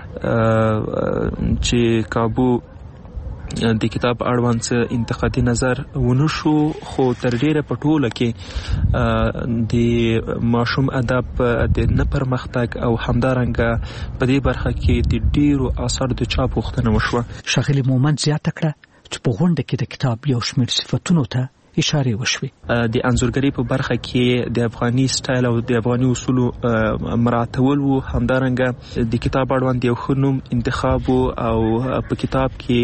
چې کابو د کتاب اړوند څه انتقادي نظر ونه شو، خو تر ډیره په ټوله کې د ماشوم ادب د نه پرمختګ او همدارنګه په دې برخه کې د ډیرو اثارو د چاپ غوښتنه وشوه. ښاغلي مومند زیاته کړه چې په غونډه کې د کتاب یو شمېر صفتونو ته اشاره وشوي. د انځورګرۍ په برخه کې د افغاني سټایل او د افغاني اصولو مراعاتول وو، همدارنګه د کتاب اړوند یو ښه نوم انتخاب او په کتاب کې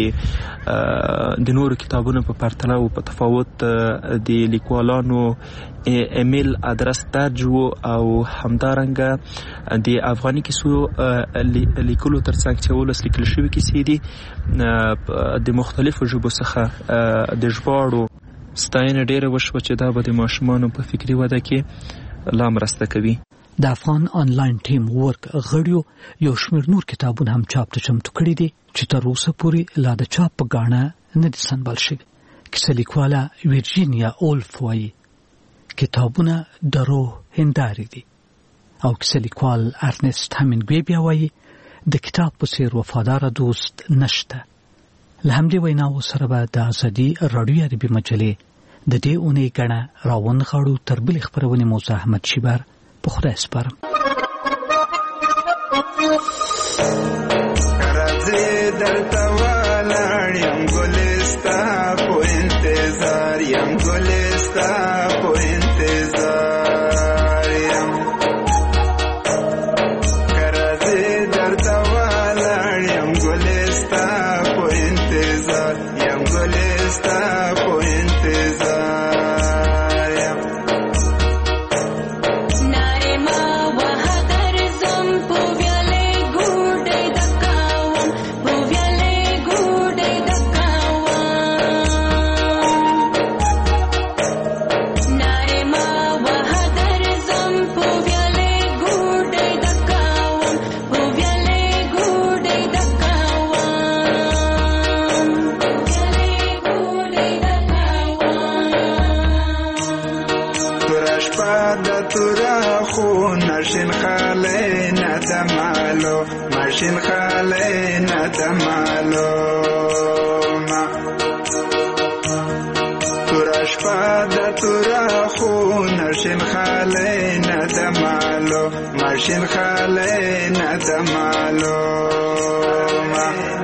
د نورو کتابونو په پرتله او په تفاوت د لیکوالانو ایمیل ادرس درج وو او همدارنګه د افغاني کیسو لیکلو ترڅنګ چې 12 لیکل شوي کیسې دي د مختلفو ژبو څخه د ژباړو ستاینه ډیره وشوه چې دا به د ماشومانو په فکري وده کې لا مرسته کوي. د افغان آنلاین ټیم ورک غړیو یو شمېر نور کتابونه هم چاپ ته چمتو کړي دي چې تر اوسه پورې لا د چاپ په ګاڼه نه دي سنبال شوي. کیسه لیکواله ویرجینیا اولف وایي کتابونه د روح هندارې دي او کیسه لیکوال ارنست همینګوی بیا وایي د کتاب په څېر وفاداره دوست نشته. له همدې ویناوو سره به د ازادي راډیو عربي مجلې د دې اونۍ ګڼه راونغاړو. تر بلې خپرونې مو زه احمد شیبر په خدای سپارم. راځي درته ولاړ یم ګلستا په انتظار یم ګلستا په انتظار یم راځي درته ولاړ یم ګلستا په انتظار یم ګلستا په انتظار یم ناره ما د مالو ماشین خالی نه د مالو تورا شپه د تورا خونه شین خالی نه د مالو ماشین خالی نه د مالو